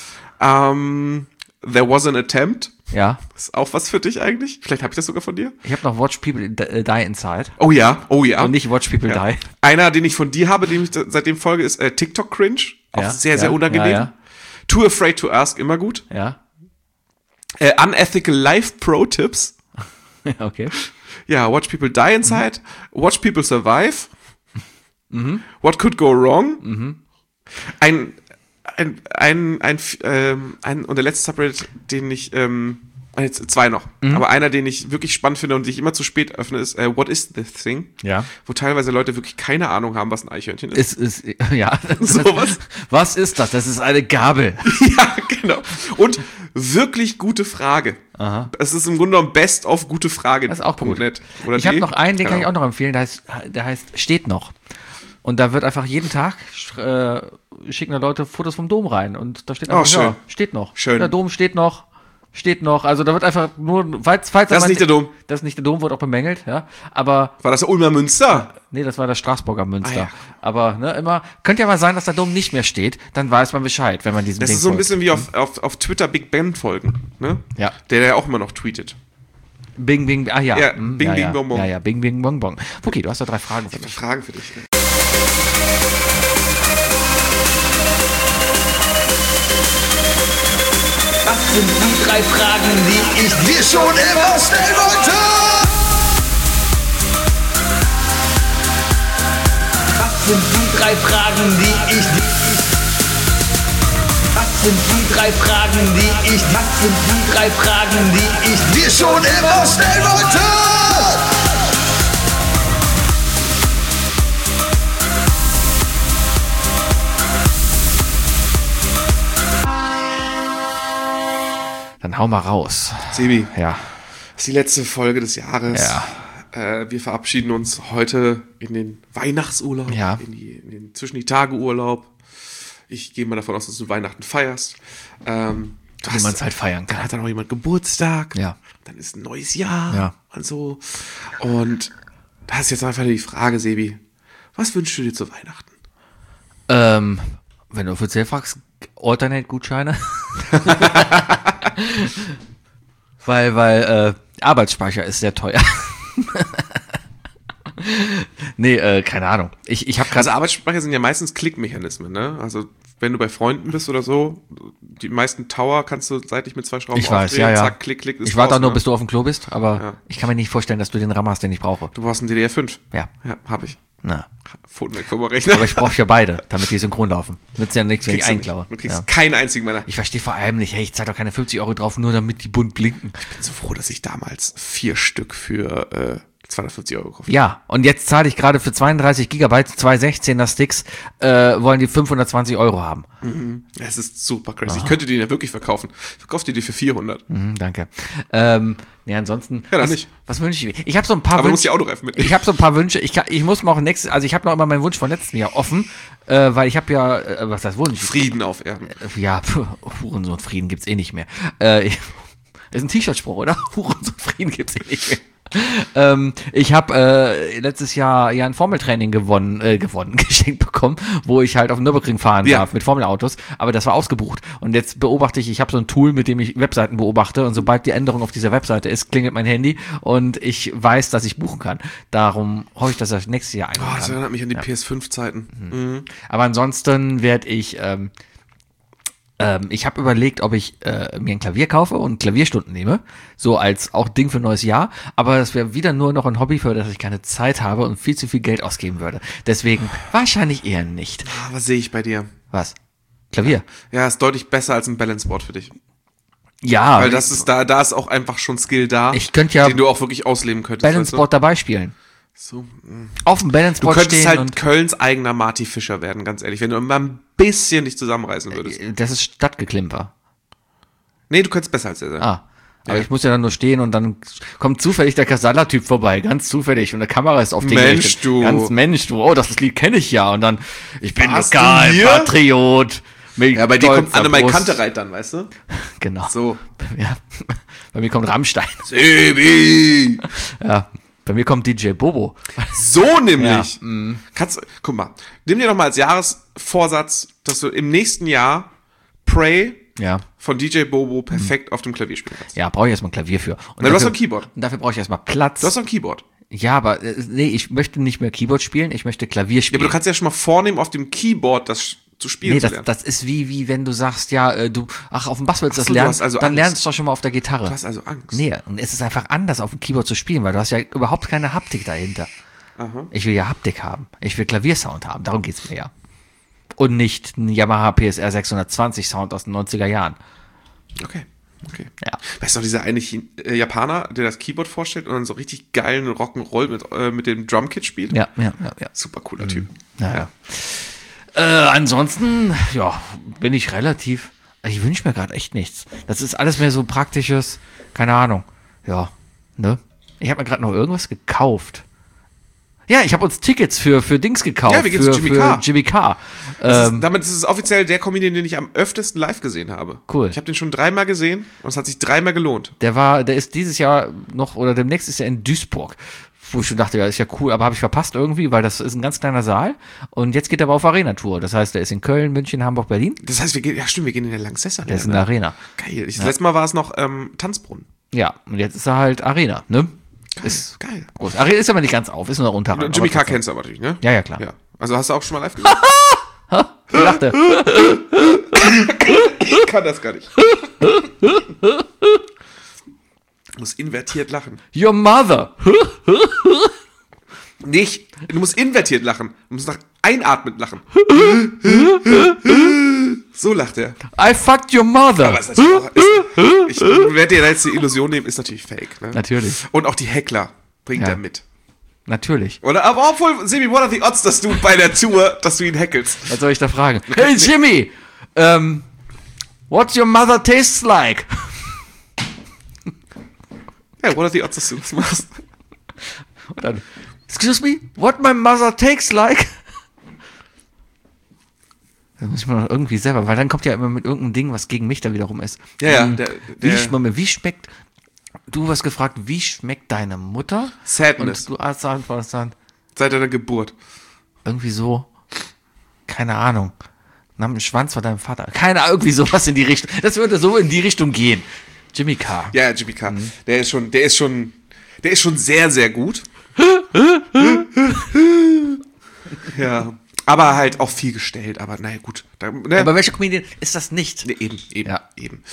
There was an attempt. Ja. Ist auch was für dich eigentlich? Vielleicht habe ich das sogar von dir. Ich habe noch Watch People Die Inside. Oh ja. Und nicht Watch People Die. Einer, den ich von dir habe, den ich seitdem folge, ist TikTok Cringe. Auch sehr, sehr unangenehm. Ja. Too Afraid to Ask, immer gut. Ja. Unethical Life Pro Tips. Okay. Ja, Watch People Die Inside. Watch People Survive. What Could Go Wrong. Und der letzte Subreddit, den ich, jetzt 2 noch, aber einer, den ich wirklich spannend finde und ich immer zu spät öffne, ist What is this thing? Ja. Wo teilweise Leute wirklich keine Ahnung haben, was ein Eichhörnchen ist. Ja. Sowas. Was ist das? Das ist eine Gabel. Ja, genau. Und wirklich gute Frage. Aha. Es ist im Grunde genommen Best of gute Frage. Das ist auch gut. Oder ich habe noch einen, den kann ich auch noch empfehlen, der heißt Steht noch. Und da wird einfach jeden Tag schicken da Leute Fotos vom Dom rein. Und da steht einfach, schön. Steht noch. Schön. Der Dom steht noch. Also da wird einfach nur, falls das ist nicht der Dom. Das ist nicht der Dom, wird auch bemängelt, ja. Aber. War das der Ulmer Münster? Nee, das war das Straßburger Münster. Ja. Aber, immer, könnte ja mal sein, dass der Dom nicht mehr steht, dann weiß man Bescheid, wenn man diesem Das Ding ist so ein folgt. bisschen wie auf Twitter Big Ben folgen, ne? Ja. Der ja auch immer noch tweetet. Bing, bing, ja. Ja, bing, bing, bong, bong. Ja, bing, bing, bong, bong. Okay, du hast da 3 Fragen für mich. Fragen für dich. Was sind die 3 Fragen, die ich dir schon immer stellen wollte? Was sind die 3 Fragen, die ich dir... Was sind die 3 Fragen, die ich... Was sind die 3 Fragen, die ich dir schon immer stellen wollte? Dann hau mal raus. Sebi, Ja. das ist die letzte Folge des Jahres. Ja. Wir verabschieden uns heute in den Weihnachtsurlaub, Ja. zwischen die Tage Urlaub. Ich gehe mal davon aus, dass du Weihnachten feierst. Wie man es halt feiern Dann kann. hat dann auch jemand Geburtstag. Ja. Dann ist ein neues Jahr. Ja. Und so. Und da ist jetzt einfach die Frage, Sebi. Was wünschst du dir zu Weihnachten? Wenn du offiziell fragst, Alternate-Gutscheine. weil Arbeitsspeicher ist sehr teuer. Nee, keine Ahnung. Ich habe gerade. Also Arbeitsspeicher sind ja meistens Klickmechanismen, ne? Also wenn du bei Freunden bist oder so, die meisten Tower kannst du seitlich mit 2 Schrauben Ich weiß, ja. zack, klick, klick, ist Ich warte raus, auch nur, ne? bis du auf dem Klo bist, aber Ja. ich kann mir nicht vorstellen, dass du den RAM hast, den ich brauche. Du brauchst einen DDR5. Ja. Ja, hab ich. Na. Pfoten weg vom Rechner. Aber ich brauche ja beide, damit die synchron laufen. Nützt ja nichts, wenn ich Kriegst du nicht. einklaue. Du kriegst Ja. keinen einzigen meiner. Ich verstehe vor allem nicht, hey, ich zahle doch keine 50 Euro drauf, nur damit die bunt blinken. Ich bin so froh, dass ich damals 4 Stück für 250 Euro gekauft habe. Ja, und jetzt zahle ich gerade für 32 Gigabyte, 216er Sticks, wollen die 520 Euro haben. Es ist super crazy. Ich könnte den ja wirklich verkaufen. Ich verkaufe die für 400. Danke. Ja, ansonsten. Ja, dann was, nicht. Was wünsche ich mir? Ich habe so ein paar Aber du musst die Wünsche. Autoreifen mitnehmen. Ich habe so ein paar Wünsche. Ich muss mal auch nächstes, also ich habe noch immer meinen Wunsch von letztem Jahr offen, weil ich habe ja, was heißt Wunsch? Frieden auf Erden. Ja, Hurensohn Frieden gibt's eh nicht mehr. Ist ein T-Shirt-Spruch, oder? Hurensohn Frieden gibt's eh nicht mehr. Ich habe letztes Jahr ja ein Formeltraining geschenkt bekommen, wo ich halt auf dem Nürburgring fahren darf mit Formelautos, aber das war ausgebucht. Und jetzt beobachte ich habe so ein Tool, mit dem ich Webseiten beobachte und sobald die Änderung auf dieser Webseite ist, klingelt mein Handy und ich weiß, dass ich buchen kann. Darum hoffe ich, dass das nächstes Jahr Oh, eingeht. das erinnert mich an die PS5-Zeiten. Aber ansonsten werde ich habe überlegt, ob ich mir ein Klavier kaufe und Klavierstunden nehme, so als auch Ding für neues Jahr, aber das wäre wieder nur noch ein Hobby, für das ich keine Zeit habe und viel zu viel Geld ausgeben würde. Deswegen wahrscheinlich eher nicht. Was sehe ich bei dir? Was? Klavier? Ja, ist deutlich besser als ein Balanceboard für dich. Ja, Weil das ist da ist auch einfach schon Skill da, Ich könnte ja den du auch wirklich ausleben könntest. Balanceboard dabei spielen. So. Auf dem Du Balanceboard könntest stehen halt und Kölns eigener Marty Fischer werden, ganz ehrlich, wenn du mal ein bisschen dich zusammenreißen würdest. das ist Stadtgeklimper. Nee, du könntest besser als der sein. Aber Ja. ich muss ja dann nur stehen und dann kommt zufällig der Casalla-Typ vorbei, ganz zufällig. Und der Kamera ist auf den Mensch, gerichtet. du. Ganz Mensch, du. Oh, das Lied kenne ich ja. Und dann, ich bin Warst du hier? Lokalpatriot. Ja, bei dir kommt Annemai Kantereit dann, weißt du? Genau. So. Ja. Bei mir kommt Rammstein. Sebi! Ja. Bei mir kommt DJ Bobo. So nämlich. Ja, Guck mal, nimm dir doch mal als Jahresvorsatz, dass du im nächsten Jahr Pray Ja. von DJ Bobo perfekt auf dem Klavier spielen kannst. Ja, brauche ich erstmal ein Klavier für. Und Na, du hast doch ein Keyboard. Und dafür brauche ich erstmal Platz. Du hast doch ein Keyboard. Ja, aber nee, ich möchte nicht mehr Keyboard spielen, ich möchte Klavier Ja, spielen. aber du kannst ja schon mal vornehmen, auf dem Keyboard das zu spielen Nee, zu lernen. das ist wie wenn du sagst, ja, auf dem Bass willst du das so, du lernen, hast also dann Angst. lernst du doch schon mal auf der Gitarre. Du hast also Angst. Nee, und es ist einfach anders, auf dem Keyboard zu spielen, weil du hast ja überhaupt keine Haptik dahinter. Aha. Ich will ja Haptik haben. Ich will Klaviersound haben. Darum geht's mir ja. Und nicht ein Yamaha PSR 620 Sound aus den 90er Jahren. Okay. Ja. Weißt du noch, dieser eine Japaner, der das Keyboard vorstellt und dann so richtig geilen Rock'n'Roll mit dem Drumkit spielt? Ja. Super cooler Typ. Naja. Ansonsten, ja, bin ich relativ. Ich wünsche mir gerade echt nichts. Das ist alles mehr so praktisches, keine Ahnung. Ja, ne? Ich habe mir gerade noch irgendwas gekauft. Ja, ich habe uns Tickets für Dings gekauft. Ja, wir gehen zu Jimmy Carr. Jimmy Carr. Damit ist es offiziell der Comedian, den ich am öftesten live gesehen habe. Cool. Ich habe den schon 3-mal gesehen und es hat sich 3-mal gelohnt. Der ist dieses Jahr noch, oder demnächst ist er in Duisburg. Wo ich schon dachte, ja, ist ja cool, aber habe ich verpasst irgendwie, weil das ist ein ganz kleiner Saal. Und jetzt geht er aber auf Arena-Tour. Das heißt, er ist in Köln, München, Hamburg, Berlin. Das heißt, wir gehen in der Lanxess Der ist in der Arena. Geil. Das letzte Mal war es noch Tanzbrunnen. Ja, und jetzt ist er halt Arena, ne? Ist Geil. groß. Arena ist aber nicht ganz auf, ist nur unter. Jimmy Carr kennst du aber natürlich, ne? Ja, klar. Ja. Also hast du auch schon mal live gesehen? Ich dachte, Ich kann das gar nicht. Du musst invertiert lachen. your mother. Nicht, du musst invertiert lachen. Du musst nach einatmend lachen. So lacht er. I fucked your mother. Aber es ist natürlich auch, ich werde dir jetzt die Illusion nehmen, ist natürlich fake. Ne? Natürlich. Und auch die Heckler bringt Ja. er mit. Natürlich. Oder? Aber obwohl, Sebi, what are the odds, dass du bei der Tour, dass du ihn hackelst? Was soll ich da fragen? Hey Jimmy, what's your mother tastes like? Ja, what are the odds, dass du das machst? Und dann, excuse me, what my mother takes like? Das muss ich mal noch irgendwie selber, weil dann kommt ja immer mit irgendeinem Ding, was gegen mich da wiederum ist. Ja. Wie schmeckt, du hast gefragt, wie schmeckt deine Mutter? Sadness. Und du hast antwortet dann Seit deiner Geburt. irgendwie so, keine Ahnung, nahm einen Schwanz von deinem Vater. Keine Ahnung, irgendwie sowas in die Richtung. Das würde so in die Richtung gehen. Jimmy Carr. Ja, Jimmy Carr. Der ist schon sehr, sehr gut. Ja. Aber halt auch viel gestellt, aber naja, gut. Ne? Aber welcher Comedian ist das nicht? Nee, eben. Ja.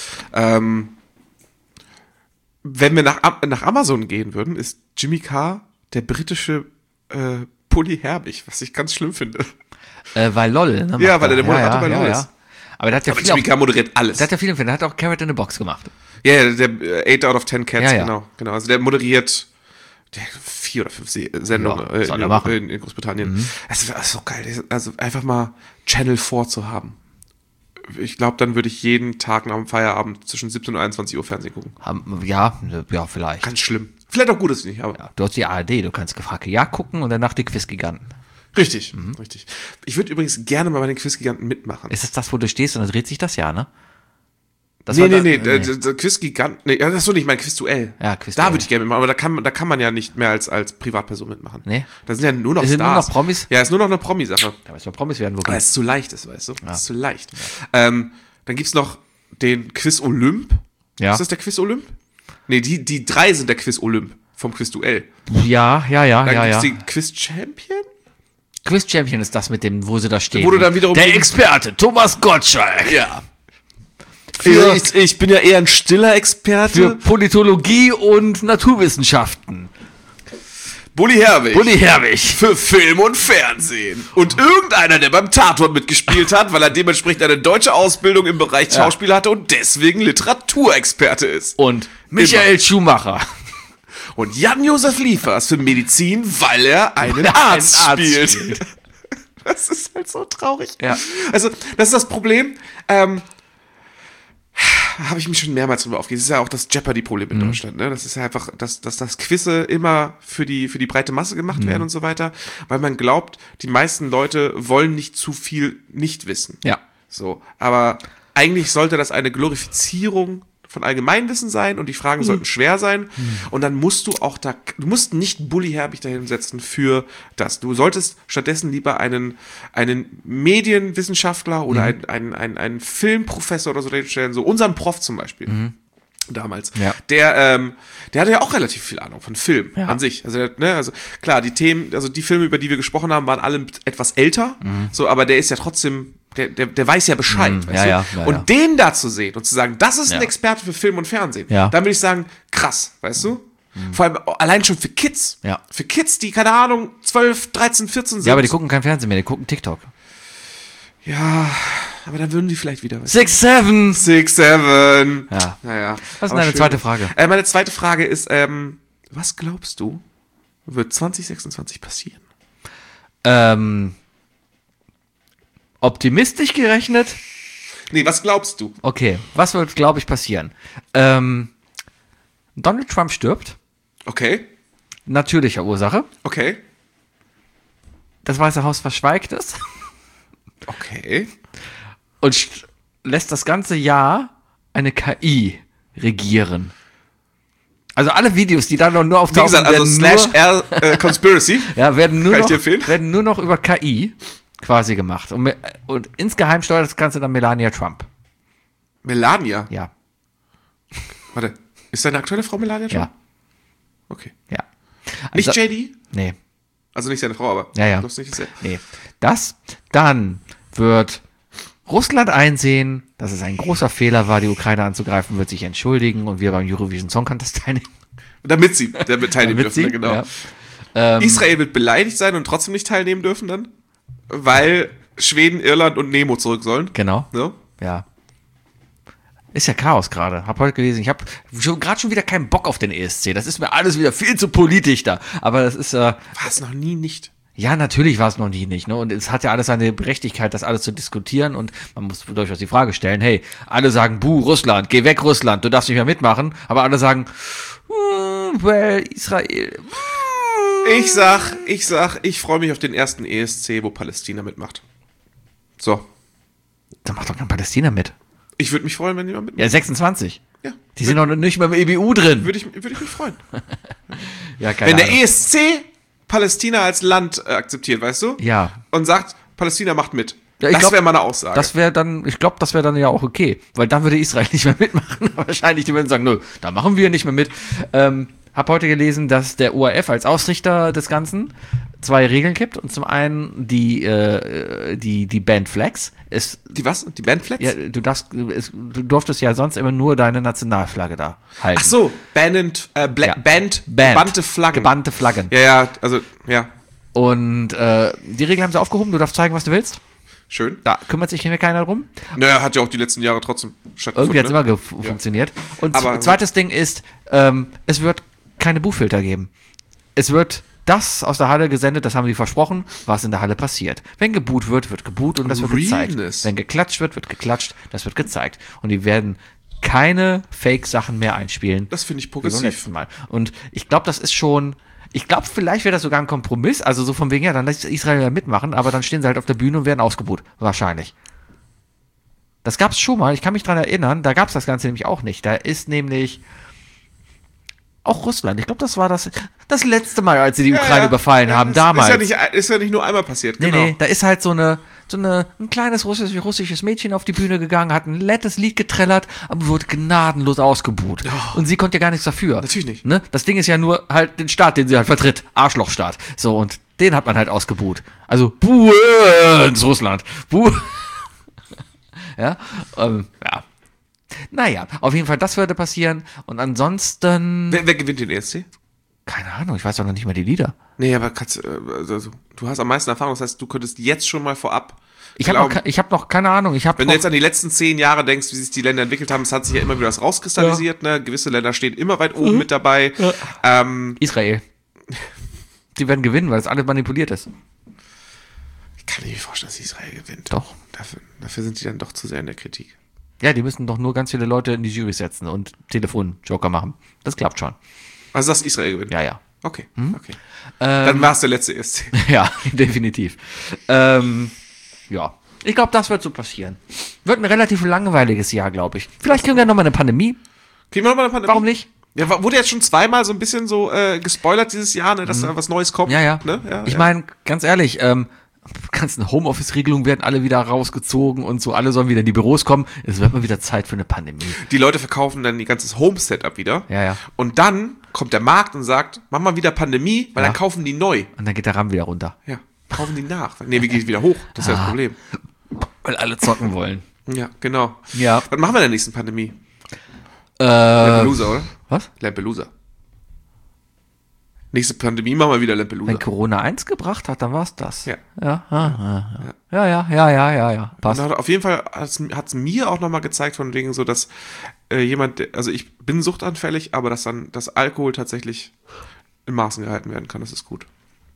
Wenn wir nach Amazon gehen würden, ist Jimmy Carr der britische Bully Herbig, was ich ganz schlimm finde. Weil LOL. Ne, Ja, weil er der Moderator bei LOL ist. Aber der hat ja Aber viel Jimmy Carr moderiert alles. der hat ja viel im Film. Der hat auch Carrot in the Box gemacht. Ja, der 8 out of 10 Cats, Ja, ja. genau. Also der moderiert 4 oder 5 Sendungen Ja, soll er machen. in Großbritannien. Es ist so geil, also einfach mal Channel 4 zu haben. Ich glaube, dann würde ich jeden Tag nach dem Feierabend zwischen 17 und 21 Uhr Fernsehen gucken. Ja, vielleicht. Ganz schlimm. Vielleicht auch gut, dass ich nicht habe. Ja, du hast die ARD, du kannst gefragt ja gucken und danach die Quizgiganten. Richtig. Ich würde übrigens gerne mal bei den Quizgiganten mitmachen. Ist das, wo du stehst und dann dreht sich das ja, ne? Das Nee, war der Quizgigant, das ist so nicht mein Quizduell. Ja, Quizduell. Da würde ich gerne mitmachen, aber da kann man ja nicht mehr als Privatperson mitmachen. Nee. Da sind ja nur noch Sind nur Stars. noch Promis? Ja, ist nur noch eine Promi-Sache. Da müssen wir Promis werden, Weil wirklich. es zu leicht ist, weißt du? Es ist zu leicht. Dann gibt's noch den Quiz Olymp. Ja. Ist das der Quiz Olymp? Nee, die 3 sind der Quiz Olymp vom Quizduell. Ja. Dann gibt's den Quiz Champion. Quiz Champion ist das mit dem, wo sie da stehen. Wo du dann wiederum der Experte, Thomas Gottschalk. Ja. Für- Ich bin ja eher ein stiller Experte. Für Politologie und Naturwissenschaften. Bully Herbig. Bully Herbig. Für Film und Fernsehen. Und irgendeiner, der beim Tatort mitgespielt hat, weil er dementsprechend eine deutsche Ausbildung im Bereich Schauspiel hatte und deswegen Literaturexperte ist. Und Michael Schumacher. Und Jan-Josef Liefers für Medizin, weil er einen Arzt spielt. Das ist halt so traurig. Ja. Also, das ist das Problem. Habe ich mich schon mehrmals drüber aufgeregt. Das ist ja auch das Jeopardy-Problem in Deutschland. Ne? Das ist ja einfach, dass das Quizze immer für die breite Masse gemacht werden und so weiter, weil man glaubt, die meisten Leute wollen nicht zu viel nicht wissen. Ja. So, aber eigentlich sollte das eine Glorifizierung von Allgemeinwissen sein und die Fragen sollten schwer sein. Und dann musst du auch du musst nicht Bully Herbig dahinsetzen für das. Du solltest stattdessen lieber einen Medienwissenschaftler oder einen Filmprofessor oder so dahinstellen, so unseren Prof zum Beispiel. Damals. Ja. Der hatte ja auch relativ viel Ahnung von Film an sich. Also, also klar, die Themen, also die Filme, über die wir gesprochen haben, waren alle etwas älter, so, aber der ist ja trotzdem, der weiß ja Bescheid. Weißt du? ja. Und den da zu sehen und zu sagen, das ist ein Ja. Experte für Film und Fernsehen, Ja. dann würde ich sagen, krass, weißt du? Vor allem allein schon für Kids. Ja. Für Kids, die, keine Ahnung, 12, 13, 14 sind. Ja, aber die gucken kein Fernsehen mehr, die gucken TikTok. Ja, aber dann würden die vielleicht wieder. 6, 7. 6, 7. Ja. Naja. Was ist deine zweite Frage? Meine zweite Frage ist, was glaubst du, wird 2026 passieren? Optimistisch gerechnet? Nee, was glaubst du? Okay, was wird, glaube ich, passieren? Donald Trump stirbt. Okay, Natürlicher Ursache. okay, Das Weiße Haus verschweigt es. okay. Und lässt das ganze Jahr eine KI regieren. Also alle Videos, die da noch nur Wie auftauchen, gesagt, also /R Conspiracy. werden Kann ich dir empfehlen? werden nur noch über KI quasi gemacht. Und insgeheim steuert das Ganze dann Melania Trump. Melania. Ja, Warte, ist deine aktuelle Frau Melania Trump? ja, Okay. ja. Nicht Also- JD? Nee, Also nicht seine Frau, aber. Ja. Das nicht, nee. Dann wird Russland einsehen, dass es ein großer Fehler war, die Ukraine anzugreifen, wird sich entschuldigen und wir beim Eurovision Song Contest teilnehmen. Damit sie teilnehmen Damit dürfen, sie, genau. ja. Israel wird beleidigt sein und trotzdem nicht teilnehmen dürfen dann, weil Schweden, Irland und Nemo zurück sollen. Genau. So? Ja. Ist ja Chaos gerade. Hab heute gelesen, ich habe gerade schon wieder keinen Bock auf den ESC. Das ist mir alles wieder viel zu politisch da. Aber das ist, War es noch nie nicht. ja, natürlich war es noch nie nicht. Ne? Und es hat ja alles seine Berechtigkeit, das alles zu diskutieren. Und man muss durchaus die Frage stellen, hey, alle sagen, buh, Russland, geh weg, Russland, du darfst nicht mehr mitmachen. Aber alle sagen, well, Israel. Ich freue mich auf den ersten ESC, wo Palästina mitmacht. So. Dann macht doch kein Palästina mit. Ich würde mich freuen, wenn jemand mitmacht. Ja, 26. Ja. Die sind noch nicht mal im EBU drin. Würde ich mich freuen. Ja, keine Wenn der Ahnung. ESC Palästina als Land akzeptiert, weißt du? Ja. Und sagt, Palästina macht mit. Ja, ich das glaub, wäre mal eine Aussage. Das wäre dann, ich glaube, das wäre dann ja auch okay. Weil dann würde Israel nicht mehr mitmachen. Wahrscheinlich, die würden sagen, nö, da machen wir nicht mehr mit. Hab heute gelesen, dass der ORF als Ausrichter des Ganzen 2 Regeln gibt. Und zum einen die Band Flags. Die was? Die Bandflex? Ja, du durftest ja sonst immer nur deine Nationalflagge da halten. Ach so, gebannte Flaggen. Gebannte Flaggen. Ja, also, ja. Und die Regeln haben sie aufgehoben. Du darfst zeigen, was du willst. Schön. Da kümmert sich hier keiner drum. Naja, hat ja auch die letzten Jahre trotzdem Irgendwie hat es stattgefunden. immer funktioniert. Und Aber- zweites Ding ist, es wird keine Buchfilter geben. Es wird das aus der Halle gesendet, das haben sie versprochen, was in der Halle passiert. Wenn geboot wird, wird geboot und das wird gezeigt. Realness. Wenn geklatscht wird geklatscht, das wird gezeigt. Und die werden keine Fake-Sachen mehr einspielen. Das finde ich Wie beim progressiv. letzten Mal. Und ich glaube, das ist schon. Ich glaube, vielleicht wäre das sogar ein Kompromiss. Also so von wegen, ja, dann lässt Israel ja mitmachen, aber dann stehen sie halt auf der Bühne und werden ausgebuht. Wahrscheinlich. Das gab es schon mal. Ich kann mich dran erinnern. Da gab es das Ganze nämlich auch nicht. Da ist nämlich auch Russland. Ich glaube, das war das letzte Mal, als sie die Ukraine überfallen haben. das Damals. Ist ja nicht nur einmal passiert, Nee, genau. nee, da ist halt so ein kleines russisches Mädchen auf die Bühne gegangen, hat ein nettes Lied getrellert, aber wurde gnadenlos ausgebuht. Und sie konnte ja gar nichts dafür. Natürlich nicht. Ne? Das Ding ist ja nur halt den Staat, den sie halt vertritt. Arschlochstaat. So, und den hat man halt ausgebuht. Also, Buh ins Russland. Buh. Ja. Naja, auf jeden Fall, das würde passieren. Und ansonsten, Wer gewinnt den ESC? keine Ahnung, ich weiß doch noch nicht mal die Lieder. Nee, aber also, du hast am meisten Erfahrung, das heißt, du könntest jetzt schon mal vorab Ich habe noch keine Ahnung. Wenn du jetzt an die letzten 10 Jahre denkst, wie sich die Länder entwickelt haben, es hat sich ja immer wieder was rauskristallisiert, ne? Gewisse Länder stehen immer weit oben mit dabei. Israel. Die werden gewinnen, weil das alles manipuliert ist. Ich kann mir nicht vorstellen, dass Israel gewinnt. Doch. Dafür sind die dann doch zu sehr in der Kritik. Ja, die müssen doch nur ganz viele Leute in die Jury setzen und Telefonjoker machen. Das klappt schon. Also dass Israel gewinnt? Ja, ja. Okay, okay. Dann war es der letzte ESC. Ja, definitiv. Ja. Ich glaube, das wird so passieren. Wird ein relativ langweiliges Jahr, glaube ich. Vielleicht kriegen wir nochmal eine Pandemie. Kriegen wir nochmal eine Pandemie? Warum nicht? Ja, wurde jetzt schon zweimal so ein bisschen so gespoilert dieses Jahr, ne, dass da was Neues kommt. Ja, ja. Ne? Ja, Ich meine, ganz ehrlich, ganzen Homeoffice-Regelungen werden alle wieder rausgezogen und so, alle sollen wieder in die Büros kommen. Es wird mal wieder Zeit für eine Pandemie. Die Leute verkaufen dann ihr ganzes Home-Setup wieder. Ja, ja. Und dann kommt der Markt und sagt, mach mal wieder Pandemie, weil Ja. dann kaufen die neu. Und dann geht der RAM wieder runter. Ja, kaufen die nach. Nee, wie geht wieder hoch? Das ist ja das Problem. Weil alle zocken wollen. Ja, genau. Ja. Was machen wir in der nächsten Pandemie? Lampelusa, oder? Was? Lampelusa. Nächste Pandemie machen wir wieder Lampelusa. Wenn Corona 1 gebracht hat, dann war's das. Ja. Ja. Passt. Und auf jeden Fall hat es mir auch nochmal gezeigt, von wegen so, dass also ich bin suchtanfällig, aber dass dann das Alkohol tatsächlich in Maßen gehalten werden kann, das ist gut.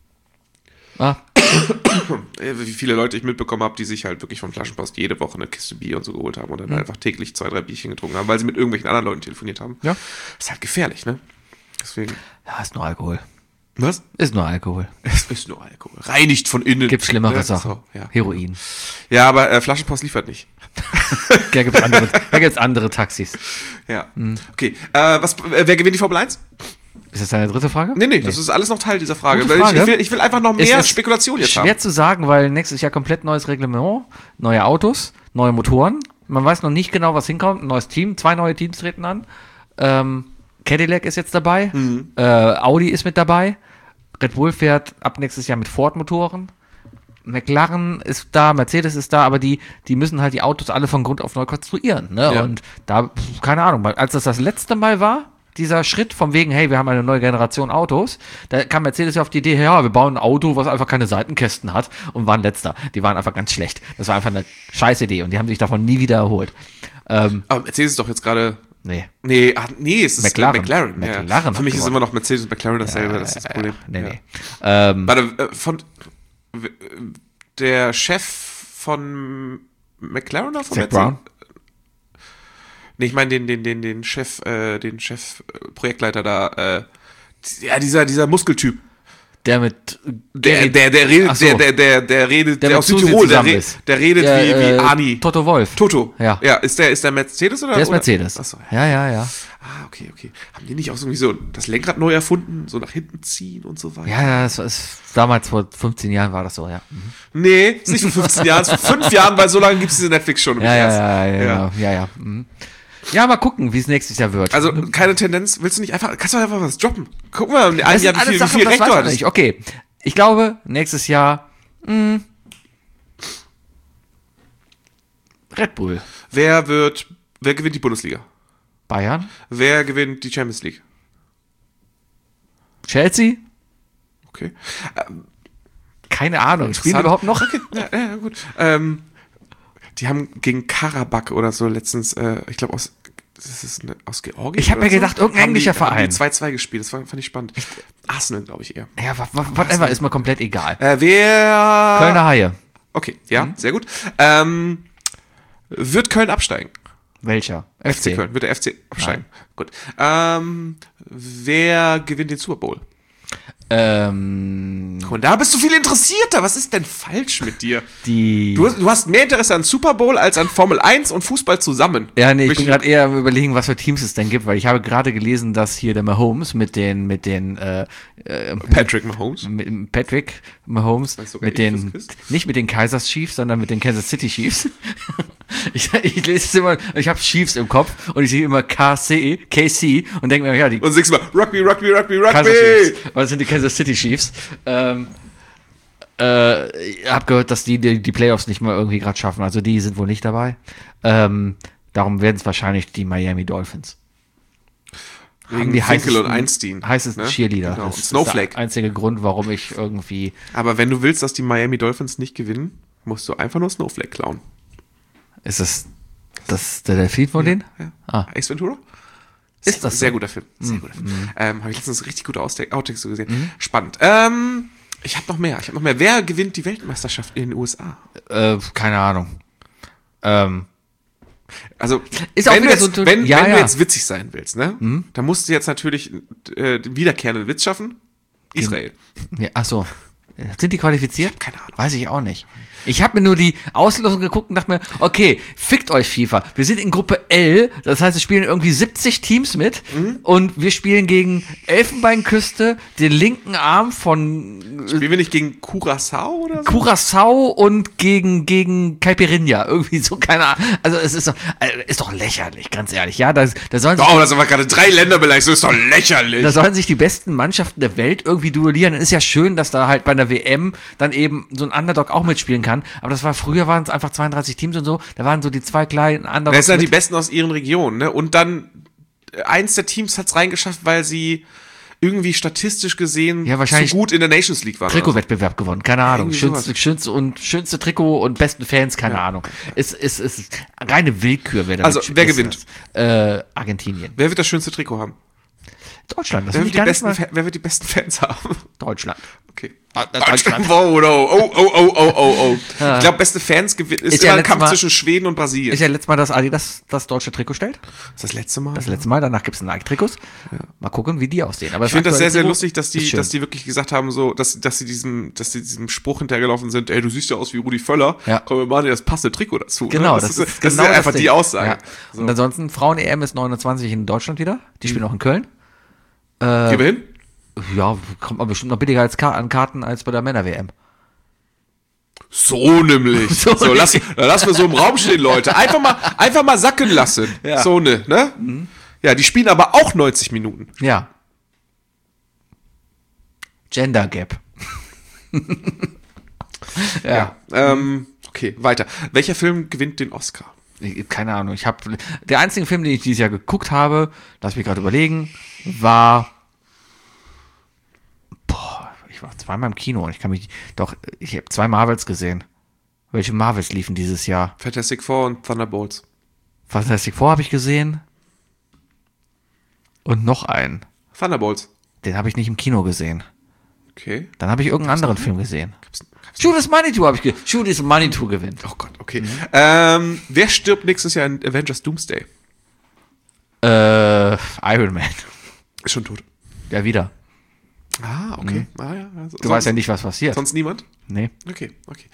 Wie viele Leute ich mitbekommen habe, die sich halt wirklich von Flaschenpost jede Woche eine Kiste Bier und so geholt haben und dann einfach täglich 2, 3 Bierchen getrunken haben, weil sie mit irgendwelchen anderen Leuten telefoniert haben. Ja. Ist halt gefährlich, ne? Deswegen. Ja, ist nur Alkohol. Was? Ist nur Alkohol. Es ist nur Alkohol. Reinigt von innen. Gibt schlimmere Ja, Sachen. so, ja. Heroin. Ja, aber Flaschenpost liefert nicht. Da gibt's andere Taxis. Ja. Okay. Wer gewinnt die Formel 1? Ist das deine dritte Frage? Nee, das ist alles noch Teil dieser Frage. Gute Weil Frage. Ich will einfach noch mehr Ist Spekulation jetzt schwer haben. zu sagen, weil nächstes Jahr komplett neues Reglement, neue Autos, neue Motoren. Man weiß noch nicht genau, was hinkommt. Ein neues Team, 2 neue Teams treten an. Cadillac ist jetzt dabei. Audi ist mit dabei. Red Bull fährt ab nächstes Jahr mit Ford-Motoren. McLaren ist da, Mercedes ist da, aber die müssen halt die Autos alle von Grund auf neu konstruieren. Ne? Ja. Und da, keine Ahnung, als das letzte Mal war, dieser Schritt von wegen, hey, wir haben eine neue Generation Autos, da kam Mercedes ja auf die Idee, ja, wir bauen ein Auto, was einfach keine Seitenkästen hat und waren letzter. Die waren einfach ganz schlecht. Das war einfach eine scheiß Idee und die haben sich davon nie wieder erholt. Aber Mercedes ist doch jetzt gerade. Nee. Nee, es ist McLaren. McLaren. McLaren Ja. hat Für mich ist gewonnen. immer noch Mercedes und McLaren dasselbe, das ist das Problem. Nee. Warte, der Chef von McLaren oder von Zac Mercedes? Brown? Nee, ich meine den Chef Projektleiter da, ja, dieser Muskeltyp. Der mit Der redet, Ach so. der redet, Der der mit aus Susi Südtirol, zusammen ist. der redet wie Ani. Toto Wolf. Toto. Ja. Ja, ist der Mercedes oder? Der ist oder? Mercedes. Achso. Ja. Ah, okay. Haben die nicht auch irgendwie so das Lenkrad neu erfunden, so nach hinten ziehen und so weiter? Ja, das ist, damals vor 15 Jahren war das so, ja. Nee, ist nicht vor 15 Jahren, ist vor 5 Jahren, weil so lange gibt es diese Netflix schon. Ja. Ja, mal gucken, wie es nächstes Jahr wird. Also keine Tendenz, willst du nicht einfach, kannst du einfach was droppen? Guck mal, in einem Jahr, wie viel Recht du das hattest. nicht. Okay, ich glaube, nächstes Jahr Red Bull. Wer gewinnt die Bundesliga? Bayern? Wer gewinnt die Champions League? Chelsea? Okay. Keine Ahnung. Spielen die Interessant. überhaupt noch? Okay, ja, gut. Die haben gegen Karabakh oder so letztens, ich glaube aus Georgien. Ich habe mir gedacht, irgendein englischer Verein. Die 2-2 gespielt, das fand ich spannend. Arsenal, glaube ich eher. Ja, whatever, ist mir komplett egal. Wer? Kölner Haie. Okay, ja, sehr gut. Wird Köln absteigen? Welcher? FC Köln. Wird der FC absteigen? Gut. Wer gewinnt den Super Bowl? Und da bist du viel interessierter. Was ist denn falsch mit dir? Du hast mehr Interesse an Super Bowl als an Formel 1 und Fußball zusammen. Ja, nee, ich bin gerade eher am Überlegen, was für Teams es denn gibt, weil ich habe gerade gelesen, dass hier der Mahomes mit den Patrick Mahomes. Mit Patrick Mahomes, Weißt du sogar mit den, Jesus Christ? nicht mit den Kaisers Chiefs, sondern mit den Kansas City Chiefs. Ich lese es immer, ich habe Chiefs im Kopf und ich sehe immer KC und denke mir, ja, die Und singst mal Rugby. Kansas Chiefs. Aber das sind die Kansas City Chiefs. Hab gehört, dass die Playoffs nicht mal irgendwie gerade schaffen. Also die sind wohl nicht dabei. Darum werden es wahrscheinlich die Miami Dolphins. Wegen die Finkel und Einstein. Heißesten ne? Cheerleader. Genau. Das ist Snowflake. der einzige Grund, warum ich irgendwie... Aber wenn du willst, dass die Miami Dolphins nicht gewinnen, musst du einfach nur Snowflake klauen. Ist das der Delfin von denen? Ja. Ah. Ace Ventura? Ist das so? Sehr guter Film. Sehr guter Film. Habe ich letztens richtig gute Outtakes so gesehen. Spannend. Ich habe noch mehr. Wer gewinnt die Weltmeisterschaft in den USA? Keine Ahnung. Also, Ist auch wenn, du wieder jetzt, so ein- wenn, Ja, wenn ja. du jetzt witzig sein willst, ne? Dann musst du jetzt natürlich den wiederkehrenden Witz schaffen. Israel. Ja, ach so. Sind die qualifiziert? Keine Ahnung. Weiß ich auch nicht. Ich habe mir nur die Auslosung geguckt und dachte mir, okay, fickt euch FIFA. Wir sind in Gruppe L, das heißt, es spielen irgendwie 70 Teams mit und wir spielen gegen Elfenbeinküste, den linken Arm von Spielen wir nicht gegen Curaçao oder so? Curaçao und gegen Caipirinha. Irgendwie so, keine Ahnung. Also es ist doch lächerlich, ganz ehrlich. Ja, da sollen sich Oh, das sind aber gerade 3 Länder beleidigt, das ist doch lächerlich. Da sollen sich die besten Mannschaften der Welt irgendwie duellieren. Ist ja schön, dass da halt bei einer WM dann eben so ein Underdog auch mitspielen kann. Aber das war früher, waren es einfach 32 Teams und so. Da waren so die 2 kleinen Underdogs. Das sind ja die Besten aus ihren Regionen, ne? Und dann eins der Teams hat's reingeschafft, weil sie irgendwie statistisch gesehen Ja, wahrscheinlich so gut in der Nations League waren. Trikotwettbewerb gewonnen, keine Ahnung. irgendwie Schönste Trikot und besten Fans, keine Ahnung. Es ist reine Willkür, wer da Also, mitspielt. wer gewinnt? Argentinien. Wer wird das schönste Trikot haben? Deutschland, das Wer finde wird, ich gar nicht mal. wer wird die besten Fans haben? Deutschland. Okay. Deutschland. Wow, no. Oh. Ich glaube, beste Fans ist ja immer ein letztes Kampf Mal- zwischen Schweden und Brasilien. Ist ja letztes Mal, dass Adidas das deutsche Trikot stellt. ist das letzte Mal? Das letzte Mal, danach gibt's Nike-Trikots. Mal gucken, wie die aussehen. Aber Ich finde das sehr, sehr lustig, dass ist die schön. wirklich gesagt haben, so, dass sie diesem Spruch hinterhergelaufen sind, ey, du siehst ja aus wie Rudi Völler, Ja. komm, wir machen dir das passende Trikot dazu. Genau, ne? das ist genau einfach Ding. die Aussage. Ja. So. Und ansonsten, Frauen-EM ist 29 in Deutschland wieder. Die spielen auch in Köln. Gehen wir hin? Ja, kommt man bestimmt noch billiger an Karten als bei der Männer-WM. So nämlich. So So, lass wir so im Raum stehen, Leute. Einfach mal sacken lassen. Ja. So ne? Ja, die spielen aber auch 90 Minuten. Ja. Gender Gap. ja. Okay, weiter. Welcher Film gewinnt den Oscar? Keine Ahnung. Der einzige Film, den ich dieses Jahr geguckt habe, lass mich gerade überlegen, war. Ich war zweimal im Kino und ich habe 2 Marvels gesehen. Welche Marvels liefen dieses Jahr? Fantastic Four und Thunderbolts. Fantastic Four habe ich gesehen. Und noch einen. Thunderbolts. Den habe ich nicht im Kino gesehen. Okay. Dann habe ich irgendeinen anderen Film gesehen. Gab's Judas Manitou habe ich gesehen. Judas Manitou gewinnt. Oh Gott, okay. Wer stirbt nächstes Jahr in Avengers Doomsday? Iron Man. Ist schon tot. Ja, wieder. Ah, okay. Ah, ja. Also, Du weißt ja nicht, was passiert. Sonst niemand? Nee. Okay.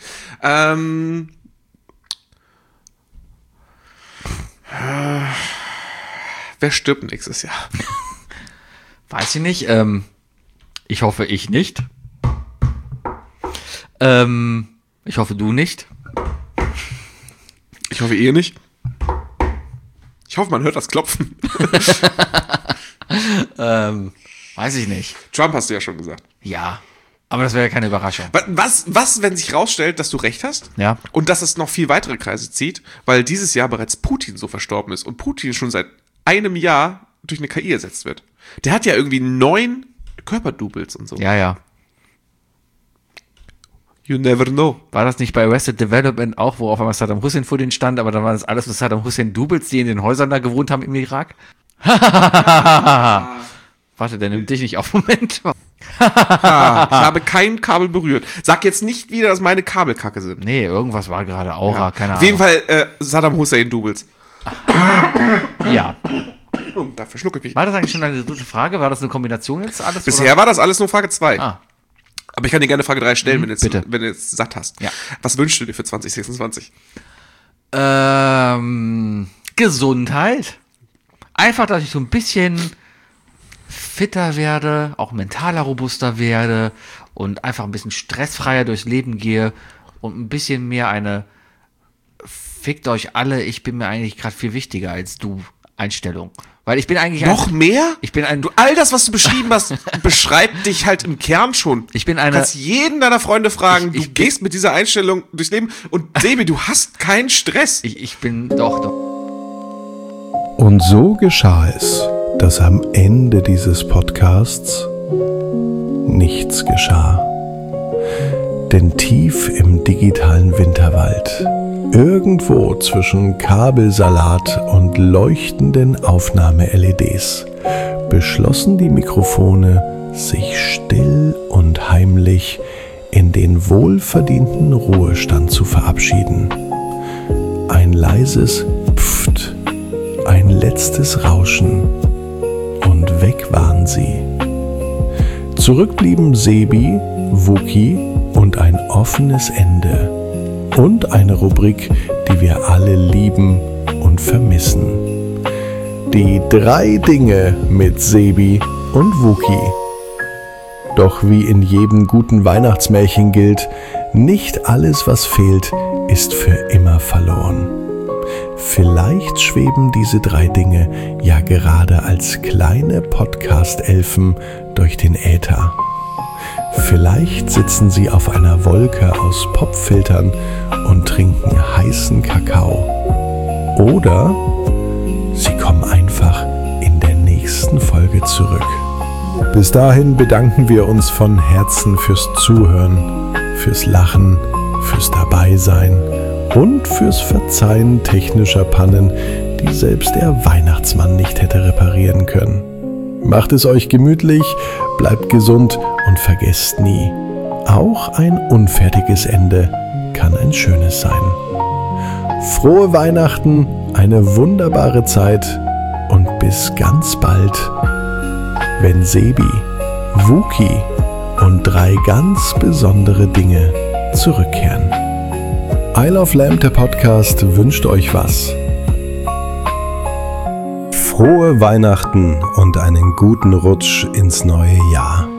Wer stirbt nächstes Jahr? Weiß ich nicht. Ich hoffe, ich nicht. Ich hoffe, du nicht. Ich hoffe, ihr nicht. Ich hoffe, man hört das Klopfen. Weiß ich nicht. Trump hast du ja schon gesagt. Ja. Aber das wäre ja keine Überraschung. Was, wenn sich rausstellt, dass du recht hast? Ja. Und dass es noch viel weitere Kreise zieht, weil dieses Jahr bereits Putin so verstorben ist und Putin schon seit einem Jahr durch eine KI ersetzt wird. Der hat ja irgendwie 9 Körperdoubles und so. Ja. You never know. War das nicht bei Arrested Development auch, wo auf einmal Saddam Hussein vor denen stand, aber dann waren das alles mit Saddam Hussein Doubles, die in den Häusern da gewohnt haben im Irak? Warte, der nimmt dich nicht auf. Moment. Ich habe kein Kabel berührt. Sag jetzt nicht wieder, dass meine Kabelkacke sind. Nee, irgendwas war gerade Aura, keine Ahnung. Auf jeden Fall Saddam Hussein Doubles. Ja. Oh, da verschlucke ich mich. War das eigentlich schon eine dritte Frage? War das eine Kombination jetzt alles? Bisher war das alles nur Frage 2. Ah. Aber ich kann dir gerne Frage 3 stellen, bitte. wenn du jetzt satt hast. Ja. Was wünschst du dir für 2026? Gesundheit. Einfach, dass ich so ein bisschen fitter werde, auch mentaler robuster werde und einfach ein bisschen stressfreier durchs Leben gehe und ein bisschen mehr eine fickt euch alle, ich bin mir eigentlich gerade viel wichtiger als du Einstellung. Weil ich bin eigentlich Noch mehr? Ich bin ein Du, all das, was du beschrieben hast, beschreibt dich halt im Kern schon. Ich bin Du eine kannst jeden deiner Freunde fragen, Ich du gehst mit dieser Einstellung durchs Leben und Sebi, du hast keinen Stress. ich bin doch. Und so geschah es, dass am Ende dieses Podcasts nichts geschah. Denn tief im digitalen Winterwald, irgendwo zwischen Kabelsalat und leuchtenden Aufnahme-LEDs, beschlossen die Mikrofone, sich still und heimlich in den wohlverdienten Ruhestand zu verabschieden. Ein leises Pft, ein letztes Rauschen und weg waren sie. Zurück blieben Sebi, Wookie und ein offenes Ende. Und eine Rubrik, die wir alle lieben und vermissen. Die 3 Dinge mit Sebi und Wookie. Doch wie in jedem guten Weihnachtsmärchen gilt, nicht alles, was fehlt, ist für immer verloren. Vielleicht schweben diese 3 Dinge ja gerade als kleine Podcast-Elfen durch den Äther. Vielleicht sitzen sie auf einer Wolke aus Popfiltern und trinken heißen Kakao. Oder sie kommen einfach in der nächsten Folge zurück. Bis dahin bedanken wir uns von Herzen fürs Zuhören, fürs Lachen, fürs Dabeisein und fürs Verzeihen technischer Pannen, die selbst der Weihnachtsmann nicht hätte reparieren können. Macht es euch gemütlich, bleibt gesund und vergesst nie, auch ein unfertiges Ende kann ein schönes sein. Frohe Weihnachten, eine wunderbare Zeit und bis ganz bald, wenn Sebi, Wookie und 3 ganz besondere Dinge zurückkehren. I Love Lamp, der Podcast, wünscht euch was. Frohe Weihnachten und einen guten Rutsch ins neue Jahr.